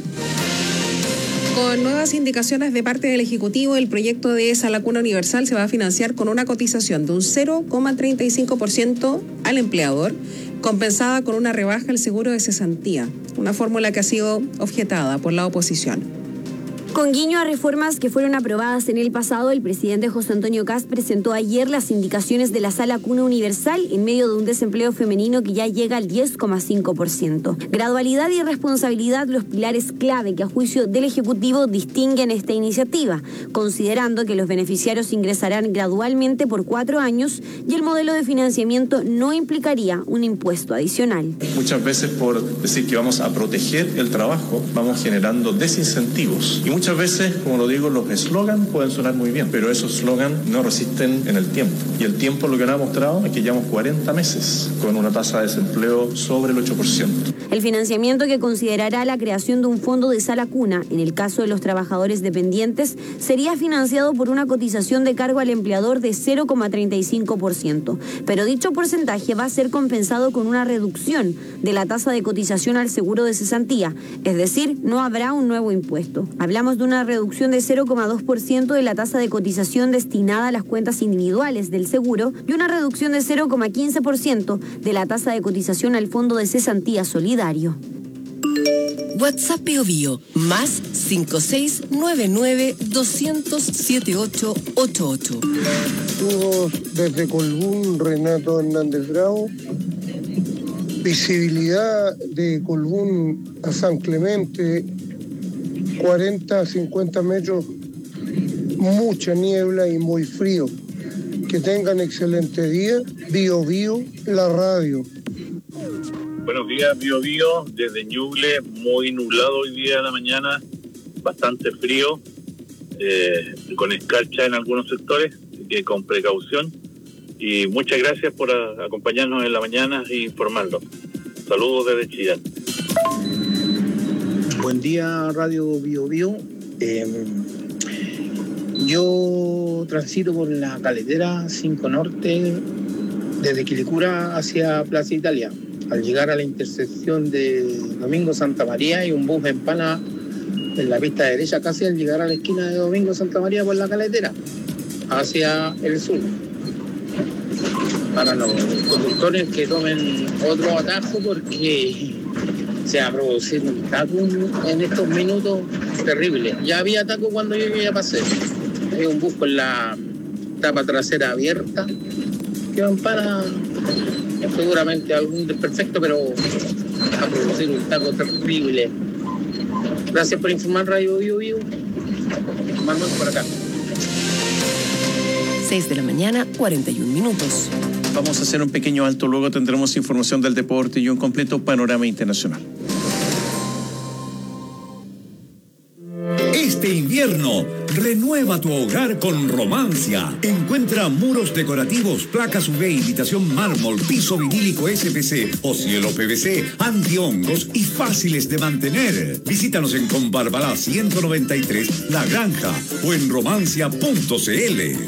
Con nuevas indicaciones de parte del Ejecutivo, el proyecto de esa Lacuna Universal se va a financiar con una cotización de un cero coma treinta y cinco por ciento al empleador, compensada con una rebaja al seguro de cesantía, una fórmula que ha sido objetada por la oposición. Con guiño a reformas que fueron aprobadas en el pasado, el presidente José Antonio Kast presentó ayer las indicaciones de la Sala Cuna Universal en medio de un desempleo femenino que ya llega al diez coma cinco por ciento. Gradualidad y responsabilidad, los pilares clave que a juicio del Ejecutivo distinguen esta iniciativa, considerando que los beneficiarios ingresarán gradualmente por cuatro años y el modelo de financiamiento no implicaría un impuesto adicional. Muchas veces por decir que vamos a proteger el trabajo, vamos generando desincentivos y muchas Muchas veces, como lo digo, los eslogans pueden sonar muy bien, pero esos eslogans no resisten en el tiempo. Y el tiempo lo que nos ha mostrado es que llevamos cuarenta meses con una tasa de desempleo sobre el ocho por ciento. El financiamiento, que considerará la creación de un fondo de sala cuna en el caso de los trabajadores dependientes, sería financiado por una cotización de cargo al empleador de cero coma treinta y cinco por ciento. Pero dicho porcentaje va a ser compensado con una reducción de la tasa de cotización al seguro de cesantía, es decir, no habrá un nuevo impuesto. Hablamos de una reducción de cero coma dos por ciento de la tasa de cotización destinada a las cuentas individuales del seguro y una reducción de cero coma quince por ciento de la tasa de cotización al fondo de cesantía solidario. WhatsApp Bio Bio, más cinco seis nueve nueve dos cero cero siete ocho ocho ocho. Saludos desde Colbún, Renato Hernández Bravo. Visibilidad de Colbún a San Clemente, cuarenta a cincuenta metros, mucha niebla y muy frío. Que tengan excelente día. Bio Bio, la radio. Buenos días, Bio Bio, desde Ñuble, muy nublado hoy día de la mañana, bastante frío, eh, con escarcha en algunos sectores, que con precaución. Y muchas gracias por a, acompañarnos en la mañana e informarnos. Saludos desde Chillán. Buen día, Radio Bio Bio. Eh, yo transito por la carretera cinco Norte desde Quilicura hacia Plaza Italia. Al llegar a la intersección de Domingo Santa María, hay un bus en pana en la pista derecha, casi al llegar a la esquina de Domingo Santa María por la carretera hacia el sur. Para los conductores que tomen otro atajo, porque se va a producir un taco en estos minutos terrible. Ya había taco cuando yo ya pasé. Hay un bus con la tapa trasera abierta que van para seguramente algún desperfecto, pero va a producir un taco terrible. Gracias por informar, Radio Bio Bio. Manuel por acá. seis de la mañana, cuarenta y un minutos. Vamos a hacer un pequeño alto, luego tendremos información del deporte y un completo panorama internacional. Este invierno, renueva tu hogar con Romancia. Encuentra muros decorativos, placas U V, imitación mármol, piso vinílico S P C o cielo P V C, antihongos y fáciles de mantener. Visítanos en Combarbalá ciento noventa y tres, La Granja o en romancia punto c l.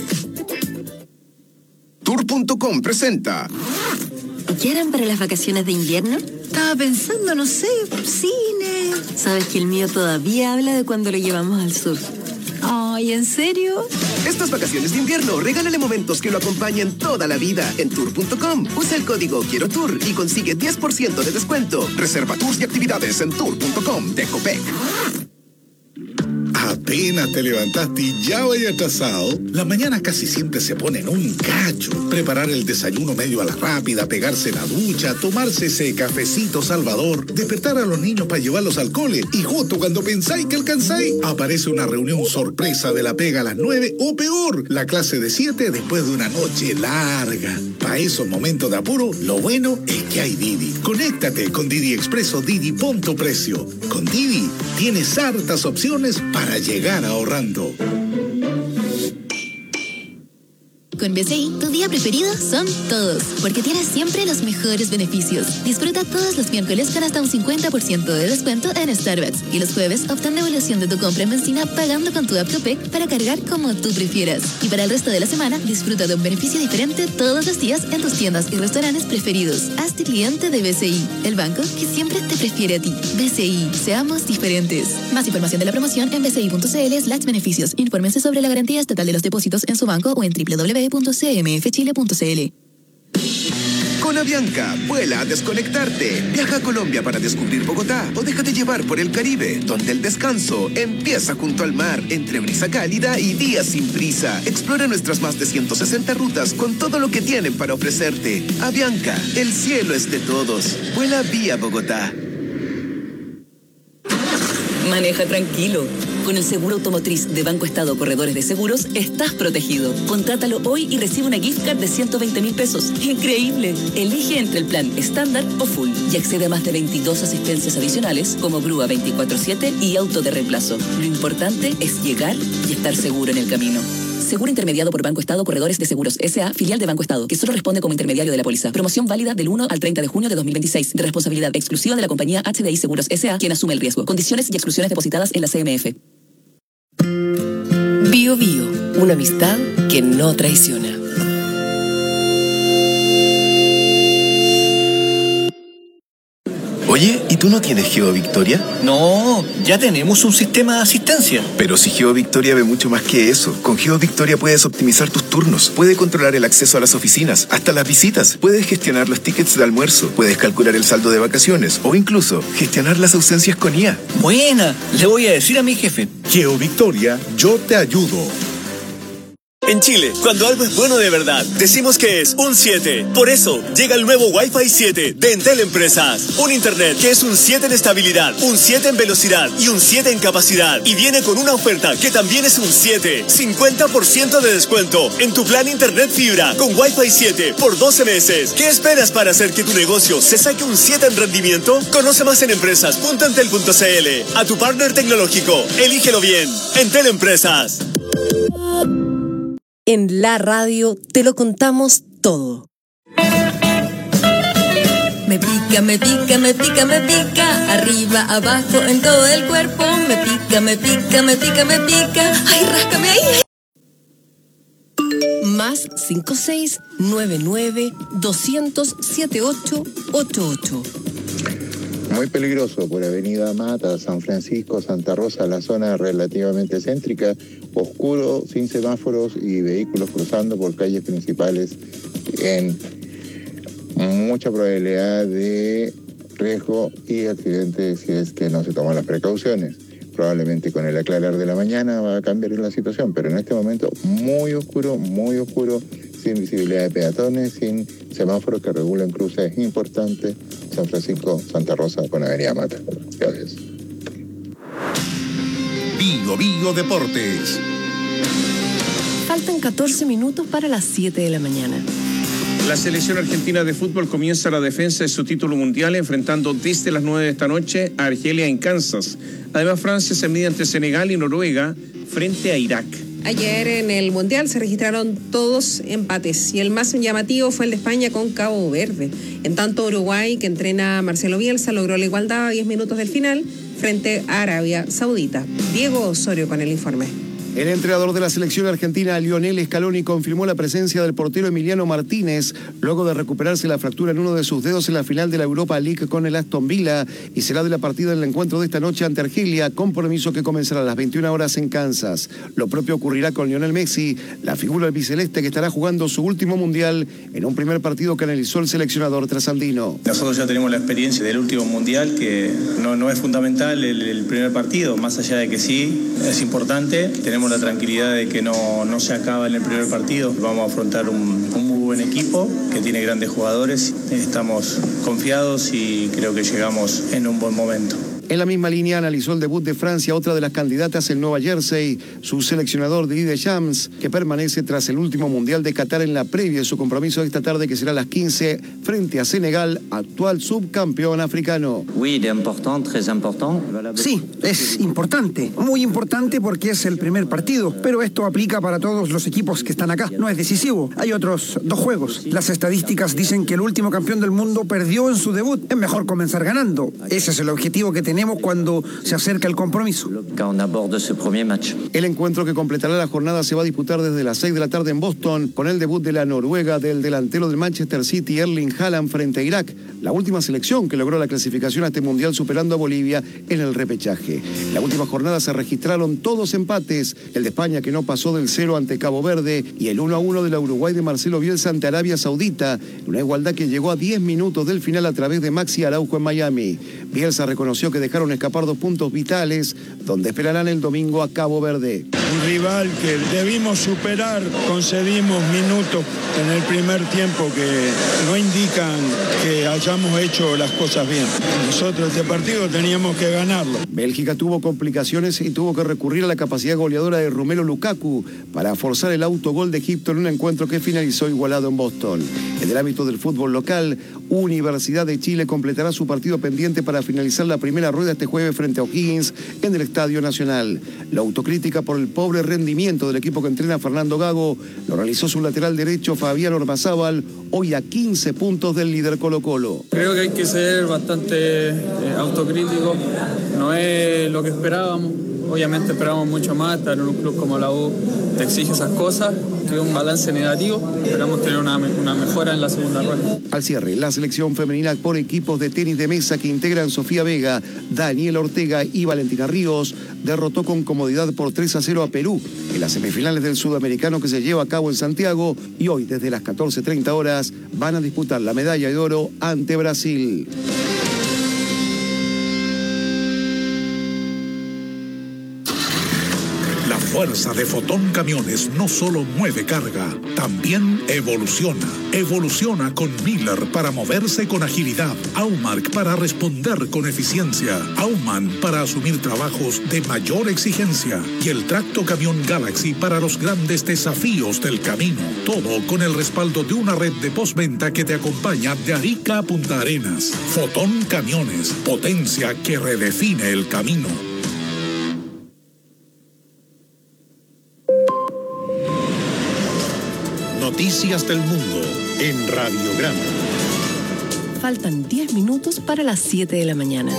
Tour punto com presenta. ¿Qué harán para las vacaciones de invierno? Estaba pensando, no sé, cine. ¿Sabes que el mío todavía habla de cuando lo llevamos al sur? Ay, ¿en serio? Estas vacaciones de invierno, regálale momentos que lo acompañen toda la vida en Tour punto com. Usa el código Quiero Tour y consigue diez por ciento de descuento. Reserva tours y actividades en Tour punto com de Copec. Apenas te levantaste y ya vaya atrasado. Las mañanas casi siempre se ponen un cacho. Preparar el desayuno medio a la rápida, pegarse la ducha, tomarse ese cafecito salvador, despertar a los niños para llevarlos al cole y justo cuando pensáis que alcanzáis, aparece una reunión sorpresa de la pega a las nueve o peor, la clase de siete después de una noche larga. Para esos momentos de apuro, lo bueno es que hay Didi. Conéctate con Didi Expreso Didi Punto Precio. Con Didi tienes hartas opciones para llegar ahorrando. Con B C I, tu día preferido son todos, porque tienes siempre los mejores beneficios. Disfruta todos los miércoles con hasta un cincuenta por ciento de descuento en Starbucks. Y los jueves, obtén devolución de tu compra en benzina pagando con tu app Copec para cargar como tú prefieras. Y para el resto de la semana, disfruta de un beneficio diferente todos los días en tus tiendas y restaurantes preferidos. Hazte cliente de B C I, el banco que siempre te prefiere a ti. B C I, seamos diferentes. Más información de la promoción en bci.cl slash beneficios. Infórmense sobre la garantía estatal de los depósitos en su banco o en w w w punto c m f chile punto c l. Con Avianca, vuela a desconectarte. Viaja a Colombia para descubrir Bogotá o déjate llevar por el Caribe, donde el descanso empieza junto al mar, entre brisa cálida y días sin prisa. Explora nuestras más de ciento sesenta rutas con todo lo que tienen para ofrecerte. Avianca, el cielo es de todos. Vuela vía Bogotá. Maneja tranquilo. Con el seguro automotriz de Banco Estado Corredores de Seguros, estás protegido. Contrátalo hoy y recibe una gift card de ciento veinte mil pesos. ¡Increíble! Elige entre el plan estándar o full y accede a más de veintidós asistencias adicionales como grúa veinticuatro siete y auto de reemplazo. Lo importante es llegar y estar seguro en el camino. Seguro intermediado por Banco Estado Corredores de Seguros S A, filial de Banco Estado, que solo responde como intermediario de la póliza. Promoción válida del uno al treinta de junio de dos mil veintiséis. De responsabilidad exclusiva de la compañía H D I Seguros S A, quien asume el riesgo. Condiciones y exclusiones depositadas en la C M F. Bio Bio, una amistad que no traiciona. Oye, ¿y tú no tienes GeoVictoria? No, ya tenemos un sistema de asistencia. Pero si GeoVictoria ve mucho más que eso. Con GeoVictoria puedes optimizar tus turnos, puedes controlar el acceso a las oficinas, hasta las visitas, puedes gestionar los tickets de almuerzo, puedes calcular el saldo de vacaciones o incluso gestionar las ausencias con I A. Buena, le voy a decir a mi jefe. GeoVictoria, yo te ayudo. En Chile, cuando algo es bueno de verdad, decimos que es un siete. Por eso, llega el nuevo Wi-Fi siete de Entel Empresas. Un internet que es un siete en estabilidad, un siete en velocidad y un siete en capacidad. Y viene con una oferta que también es un siete. cincuenta por ciento de descuento en tu plan internet fibra con Wi-Fi siete por doce meses. ¿Qué esperas para hacer que tu negocio se saque un siete en rendimiento? Conoce más en empresas punto entel punto c l. A tu partner tecnológico, elígelo bien. Entel Empresas. En la radio te lo contamos todo. Me pica, me pica, me pica, me pica, arriba, abajo, en todo el cuerpo. Me pica, me pica, me pica, me pica, ay, ráscame ahí. Más cinco seis nueve nueve doscientos setenta y ocho ochenta y ocho. Muy peligroso por Avenida Mata, San Francisco, Santa Rosa, la zona relativamente céntrica, oscuro, sin semáforos y vehículos cruzando por calles principales en mucha probabilidad de riesgo y accidentes si es que no se toman las precauciones. Probablemente con el aclarar de la mañana va a cambiar la situación, pero en este momento muy oscuro, muy oscuro, sin visibilidad de peatones, sin semáforos que regulan cruces importantes. San Francisco, Santa Rosa con Avenida Mata. Gracias. Bio Bio Deportes. Faltan catorce minutos para las siete de la mañana. La selección argentina de fútbol comienza la defensa de su título mundial enfrentando desde las nueve de esta noche a Argelia en Kansas. Además, Francia se mide ante Senegal y Noruega frente a Irak. Ayer en el Mundial se registraron todos empates y el más llamativo fue el de España con Cabo Verde. En tanto, Uruguay, que entrena a Marcelo Bielsa, logró la igualdad a diez minutos del final frente a Arabia Saudita. Diego Osorio con el informe. El entrenador de la selección argentina, Lionel Scaloni, confirmó la presencia del portero Emiliano Martínez luego de recuperarse la fractura en uno de sus dedos en la final de la Europa League con el Aston Villa y será de la partida en el encuentro de esta noche ante Argelia, compromiso que comenzará a las veintiuna horas en Kansas. Lo propio ocurrirá con Lionel Messi, la figura albiceleste que estará jugando su último mundial en un primer partido que analizó el seleccionador trasandino. Nosotros ya tenemos la experiencia del último mundial que no, no es fundamental el, el primer partido, más allá de que sí, es importante, tenemos la tranquilidad de que no, no se acaba en el primer partido. Vamos a afrontar un, un muy buen equipo que tiene grandes jugadores. Estamos confiados y creo que llegamos en un buen momento. En la misma línea analizó el debut de Francia, otra de las candidatas, el Nueva Jersey, su seleccionador Didier Deschamps, que permanece tras el último Mundial de Qatar en la previa de su compromiso de esta tarde, que será a las quince, frente a Senegal, actual subcampeón africano. Sí, es importante, muy importante porque es el primer partido, pero esto aplica para todos los equipos que están acá. No es decisivo, hay otros dos juegos. Las estadísticas dicen que el último campeón del mundo perdió en su debut. Es mejor comenzar ganando. Ese es el objetivo que tenemos cuando se acerca el compromiso. El encuentro que completará la jornada se va a disputar desde las seis de la tarde en Boston con el debut de la Noruega del delantero del Manchester City, Erling Haaland, frente a Irak, la última selección que logró la clasificación a este mundial superando a Bolivia en el repechaje. En la última jornada se registraron todos empates, el de España que no pasó del cero ante Cabo Verde y el uno a uno de la Uruguay de Marcelo Bielsa ante Arabia Saudita, una igualdad que llegó a diez minutos del final a través de Maxi Araujo en Miami. Bielsa reconoció que de dejaron escapar dos puntos vitales, donde esperarán el domingo a Cabo Verde. Un rival que debimos superar, concedimos minutos en el primer tiempo que no indican que hayamos hecho las cosas bien. Nosotros este partido teníamos que ganarlo. Bélgica tuvo complicaciones y tuvo que recurrir a la capacidad goleadora de Romelu Lukaku para forzar el autogol de Egipto en un encuentro que finalizó igualado en Boston. En el ámbito del fútbol local, Universidad de Chile completará su partido pendiente para finalizar la primera rueda este jueves frente a O'Higgins en el Estadio Nacional. La autocrítica por el pobre rendimiento del equipo que entrena Fernando Gago lo realizó su lateral derecho Fabián Ormazábal, hoy a quince puntos del líder Colo-Colo. Creo que hay que ser bastante eh, autocrítico, no es lo que esperábamos. Obviamente esperábamos mucho más, estar en un club como la U te exige esas cosas, que es un balance negativo, esperamos tener una, una mejora en la segunda rueda. Al cierre, la selección femenina por equipos de tenis de mesa que integran Sofía Vega, Daniel Ortega y Valentina Ríos derrotó con comodidad por tres a cero a Perú en las semifinales del Sudamericano que se lleva a cabo en Santiago, y hoy desde las catorce treinta horas van a disputar la medalla de oro ante Brasil. La fuerza de Fotón Camiones no solo mueve carga, también evoluciona. Evoluciona con Miller para moverse con agilidad, Aumark para responder con eficiencia, Auman para asumir trabajos de mayor exigencia y el tracto camión Galaxy para los grandes desafíos del camino. Todo con el respaldo de una red de postventa que te acompaña de Arica a Punta Arenas. Fotón Camiones, potencia que redefine el camino. Noticias del Mundo en Radiograma. Faltan diez minutos para las siete de la mañana.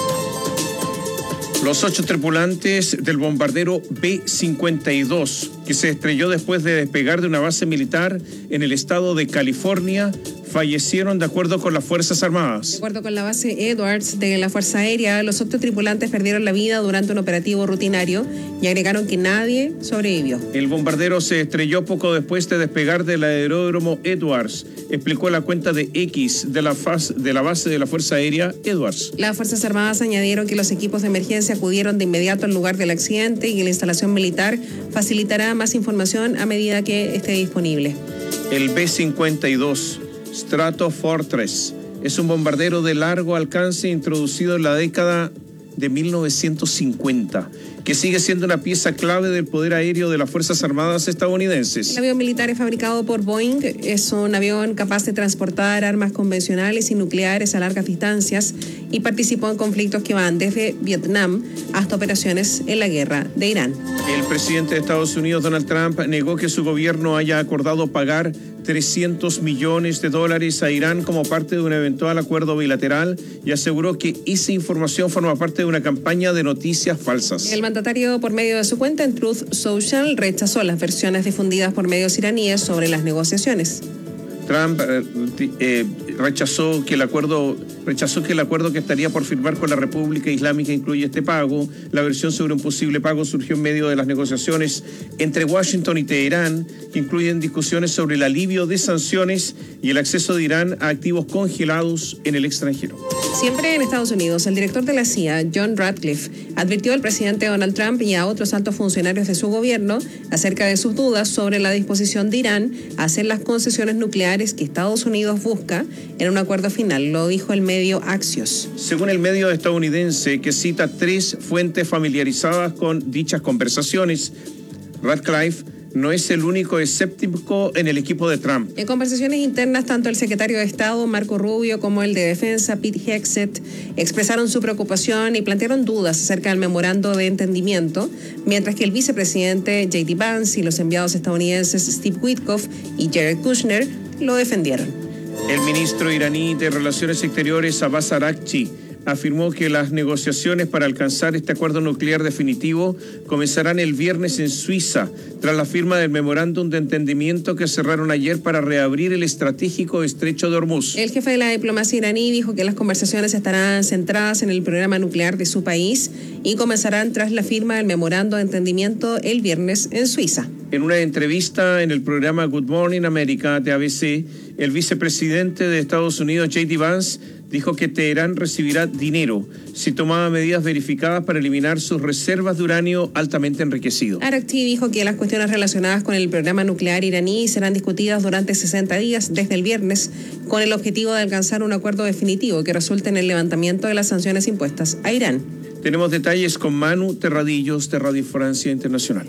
Los ocho tripulantes del bombardero B cincuenta y dos, que se estrelló después de despegar de una base militar en el estado de California, fallecieron de acuerdo con las Fuerzas Armadas. De acuerdo con la base Edwards de la Fuerza Aérea, los ocho tripulantes perdieron la vida durante un operativo rutinario y agregaron que nadie sobrevivió. El bombardero se estrelló poco después de despegar del aeródromo Edwards, explicó la cuenta de X de la, faz, de la base de la Fuerza Aérea Edwards. Las Fuerzas Armadas añadieron que los equipos de emergencia acudieron de inmediato al lugar del accidente y que la instalación militar facilitará más información a medida que esté disponible. El B cincuenta y dos Stratofortress es un bombardero de largo alcance introducido en la década de mil novecientos cincuenta, que sigue siendo una pieza clave del poder aéreo de las Fuerzas Armadas estadounidenses. El avión militar es fabricado por Boeing, es un avión capaz de transportar armas convencionales y nucleares a largas distancias y participó en conflictos que van desde Vietnam hasta operaciones en la guerra de Irán. El presidente de Estados Unidos, Donald Trump, negó que su gobierno haya acordado pagar trescientos millones de dólares a Irán como parte de un eventual acuerdo bilateral y aseguró que esa información forma parte de una campaña de noticias falsas. El mandatario, por medio de su cuenta en Truth Social, rechazó las versiones difundidas por medios iraníes sobre las negociaciones. Trump eh, eh, rechazó que el acuerdo rechazó que el acuerdo que estaría por firmar con la República Islámica incluye este pago. La versión sobre un posible pago surgió en medio de las negociaciones entre Washington y Teherán, que incluyen discusiones sobre el alivio de sanciones y el acceso de Irán a activos congelados en el extranjero. Siempre en Estados Unidos, el director de la C I A, John Ratcliffe, advirtió al presidente Donald Trump y a otros altos funcionarios de su gobierno acerca de sus dudas sobre la disposición de Irán a hacer las concesiones nucleares que Estados Unidos busca en un acuerdo final, lo dijo el medio Axios. Según el medio estadounidense, que cita tres fuentes familiarizadas con dichas conversaciones, Ratcliffe no es el único escéptico en el equipo de Trump. En conversaciones internas, tanto el secretario de Estado, Marco Rubio, como el de Defensa, Pete Hegseth, expresaron su preocupación y plantearon dudas acerca del memorando de entendimiento, mientras que el vicepresidente J D Vance y los enviados estadounidenses Steve Witkoff y Jared Kushner lo defendieron. El ministro iraní de Relaciones Exteriores, Abbas Araghchi, afirmó que las negociaciones para alcanzar este acuerdo nuclear definitivo comenzarán el viernes en Suiza, tras la firma del memorándum de entendimiento que cerraron ayer para reabrir el estratégico estrecho de Hormuz. El jefe de la diplomacia iraní dijo que las conversaciones estarán centradas en el programa nuclear de su país y comenzarán tras la firma del memorándum de entendimiento el viernes en Suiza. En una entrevista en el programa Good Morning America de A B C, el vicepresidente de Estados Unidos, J D Vance, dijo que Teherán recibirá dinero si tomaba medidas verificadas para eliminar sus reservas de uranio altamente enriquecido. Arakchi dijo que las cuestiones relacionadas con el programa nuclear iraní serán discutidas durante sesenta días desde el viernes, con el objetivo de alcanzar un acuerdo definitivo que resulte en el levantamiento de las sanciones impuestas a Irán. Tenemos detalles con Manu Terradillos de Radio Francia Internacional.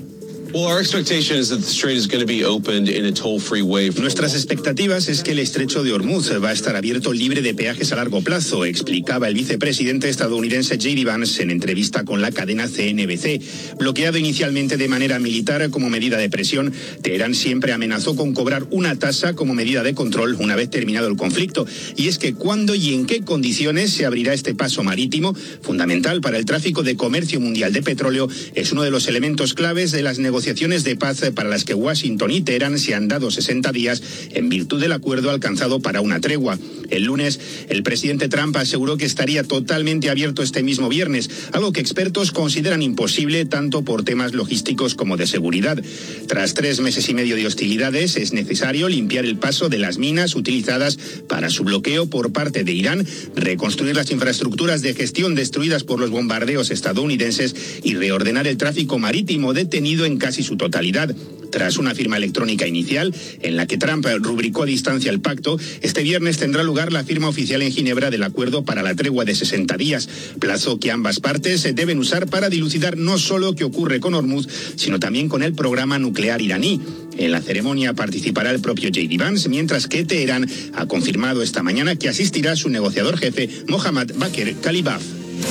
Nuestras expectativas es que el estrecho de Hormuz va a estar abierto libre de peajes a largo plazo, explicaba el vicepresidente estadounidense J D Vance en entrevista con la cadena C N B C. Bloqueado inicialmente de manera militar como medida de presión, Teherán siempre amenazó con cobrar una tasa como medida de control una vez terminado el conflicto. Y es que cuándo y en qué condiciones se abrirá este paso marítimo, fundamental para el tráfico de comercio mundial de petróleo, es uno de los elementos claves de las negociaciones negociaciones de paz para las que Washington y Teherán se han dado sesenta días en virtud del acuerdo alcanzado para una tregua. El lunes, el presidente Trump aseguró que estaría totalmente abierto este mismo viernes, algo que expertos consideran imposible tanto por temas logísticos como de seguridad. Tras tres meses y medio de hostilidades, es necesario limpiar el paso de las minas utilizadas para su bloqueo por parte de Irán, reconstruir las infraestructuras de gestión destruidas por los bombardeos estadounidenses y reordenar el tráfico marítimo detenido en casi su totalidad. Tras una firma electrónica inicial en la que Trump rubricó a distancia el pacto, este viernes tendrá lugar la firma oficial en Ginebra del acuerdo para la tregua de sesenta días, plazo que ambas partes deben usar para dilucidar no solo qué ocurre con Hormuz, sino también con el programa nuclear iraní. En la ceremonia participará el propio J D Vance, mientras que Teherán ha confirmado esta mañana que asistirá su negociador jefe, Mohammad Bakr Kalibaf.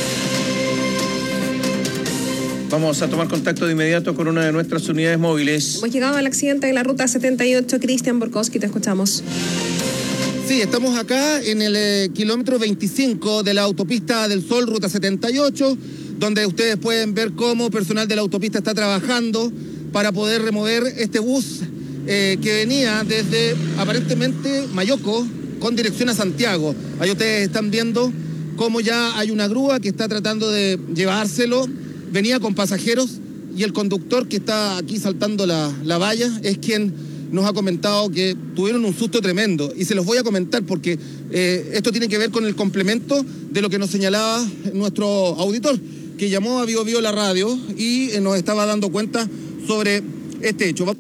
Vamos a tomar contacto de inmediato con una de nuestras unidades móviles. Hemos llegado al accidente de la ruta setenta y ocho. Cristian Borkowski, te escuchamos. Sí, estamos acá en el eh, kilómetro veinticinco de la autopista del Sol, ruta setenta y ocho, donde ustedes pueden ver cómo personal de la autopista está trabajando para poder remover este bus eh, que venía desde aparentemente Mayoco con dirección a Santiago. Ahí ustedes están viendo cómo ya hay una grúa que está tratando de llevárselo. Venía con pasajeros y el conductor que está aquí saltando la, la valla es quien nos ha comentado que tuvieron un susto tremendo. Y se los voy a comentar porque eh, esto tiene que ver con el complemento de lo que nos señalaba nuestro auditor, que llamó a Bio Bio la radio y eh, nos estaba dando cuenta sobre este hecho.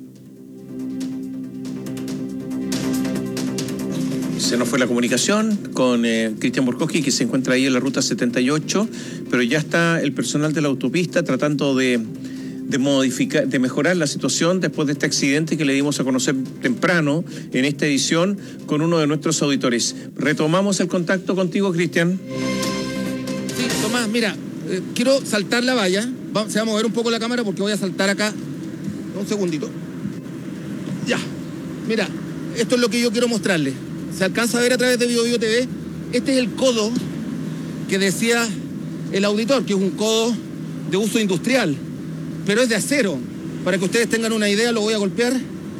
Se nos fue la comunicación con eh, Cristian Borkowski, que se encuentra ahí en la ruta setenta y ocho, pero ya está el personal de la autopista tratando de, de modificar, de mejorar la situación después de este accidente que le dimos a conocer temprano en esta edición con uno de nuestros auditores. Retomamos el contacto contigo, Cristian. Sí, Tomás, mira, eh, quiero saltar la valla. Va, se va a mover un poco la cámara porque voy a saltar acá. Un segundito. Ya. Mira, esto es lo que yo quiero mostrarles. Se alcanza a ver a través de Bio Bio T V. Este es el codo que decía el auditor, que es un codo de uso industrial, pero es de acero. Para que ustedes tengan una idea, lo voy a golpear.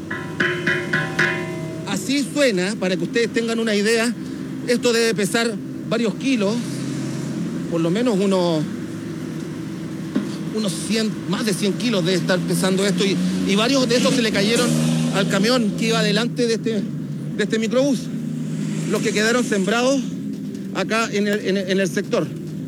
Así suena, para que ustedes tengan una idea. Esto debe pesar varios kilos, por lo menos unos, unos cien, más de cien kilos debe estar pesando esto. Y, y varios de estos se le cayeron al camión que iba delante de este, de este microbús. Los que quedaron sembrados acá en el, en el, en el sector.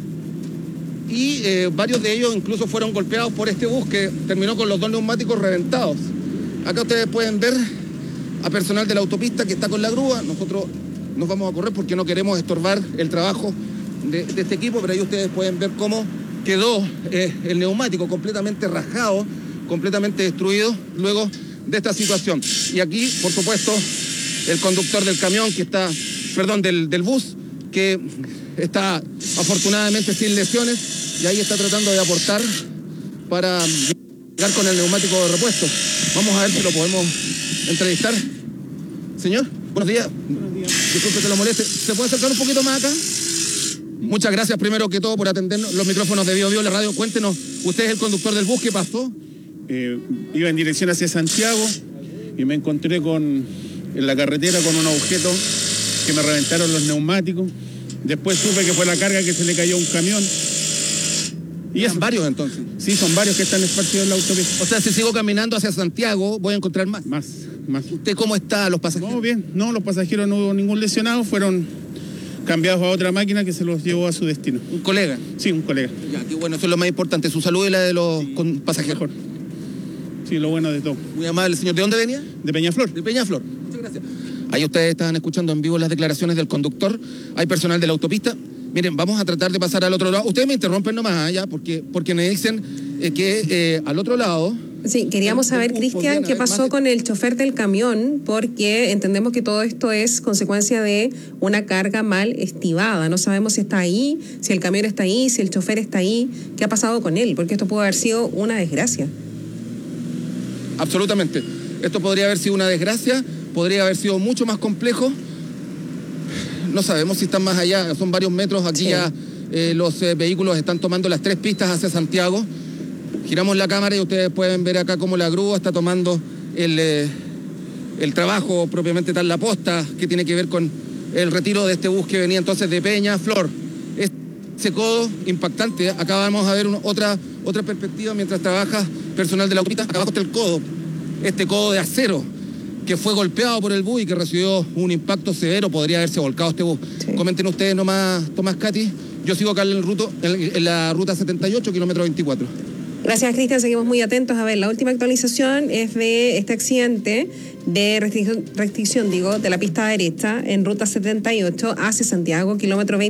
Y eh, varios de ellos incluso fueron golpeados por este bus que terminó con los dos neumáticos reventados. Acá ustedes pueden ver a personal de la autopista que está con la grúa. Nosotros nos vamos a correr porque no queremos estorbar el trabajo de, de este equipo, pero ahí ustedes pueden ver cómo quedó eh, el neumático completamente rajado, completamente destruido luego de esta situación. Y aquí, por supuesto, el conductor del camión que está, perdón, del, del bus, que está afortunadamente sin lesiones y ahí está tratando de aportar para llegar con el neumático de repuesto. Vamos a ver si lo podemos entrevistar. Señor, buenos días. Buenos días. Disculpe que lo moleste. ¿Se puede acercar un poquito más acá? Muchas gracias primero que todo por atendernos los micrófonos de Bio Bio la radio. Cuéntenos, usted es el conductor del bus, ¿qué pasó? Eh, iba en dirección hacia Santiago y me encontré con... en la carretera con un objeto que me reventaron los neumáticos. Después supe que fue la carga que se le cayó a un camión. ¿Y son varios entonces? Sí, son varios que están esparcidos en la autopista. O sea, si sigo caminando hacia Santiago, voy a encontrar más. Más, más. ¿Usted cómo está, los pasajeros? No, bien. No, los pasajeros no hubo ningún lesionado. Fueron cambiados a otra máquina que se los llevó a su destino. ¿Un colega? Sí, un colega. Ya, qué bueno, eso es lo más importante, su salud y la de los con pasajeros. Mejor. Sí, lo bueno de todo. Muy amable, señor. ¿De dónde venía? De Peñaflor. De Peñaflor. Muchas gracias. Ahí ustedes estaban escuchando en vivo las declaraciones del conductor. Hay personal de la autopista. Miren, vamos a tratar de pasar al otro lado. Ustedes me interrumpen nomás allá porque, porque me dicen eh, que eh, al otro lado... Sí, queríamos saber, Cristian, qué pasó con el chofer del camión, porque entendemos que todo esto es consecuencia de una carga mal estivada. No sabemos si está ahí, si el camión está ahí, si el chofer está ahí. ¿Qué ha pasado con él? Porque esto pudo haber sido una desgracia. Absolutamente. Esto podría haber sido una desgracia, podría haber sido mucho más complejo. No sabemos si están más allá, son varios metros. Aquí sí. ya eh, los eh, vehículos están tomando las tres pistas hacia Santiago. Giramos la cámara y ustedes pueden ver acá cómo la grúa está tomando el, eh, el trabajo propiamente tal, la posta, que tiene que ver con el retiro de este bus que venía entonces de Peñaflor. Ese codo impactante, acá vamos a ver una, otra, otra perspectiva mientras trabaja personal de la autopista. Acá abajo está el codo, este codo de acero que fue golpeado por el bus y que recibió un impacto severo, podría haberse volcado este bus. Sí. Comenten ustedes nomás, Tomás, Katy. Yo sigo acá en, el ruto, en, en la ruta setenta y ocho, kilómetro veinticuatro. Gracias, Cristian. Seguimos muy atentos. A ver, la última actualización es de este accidente de restricción, restricción digo, de la pista derecha en ruta setenta y ocho hacia Santiago, kilómetro veinte.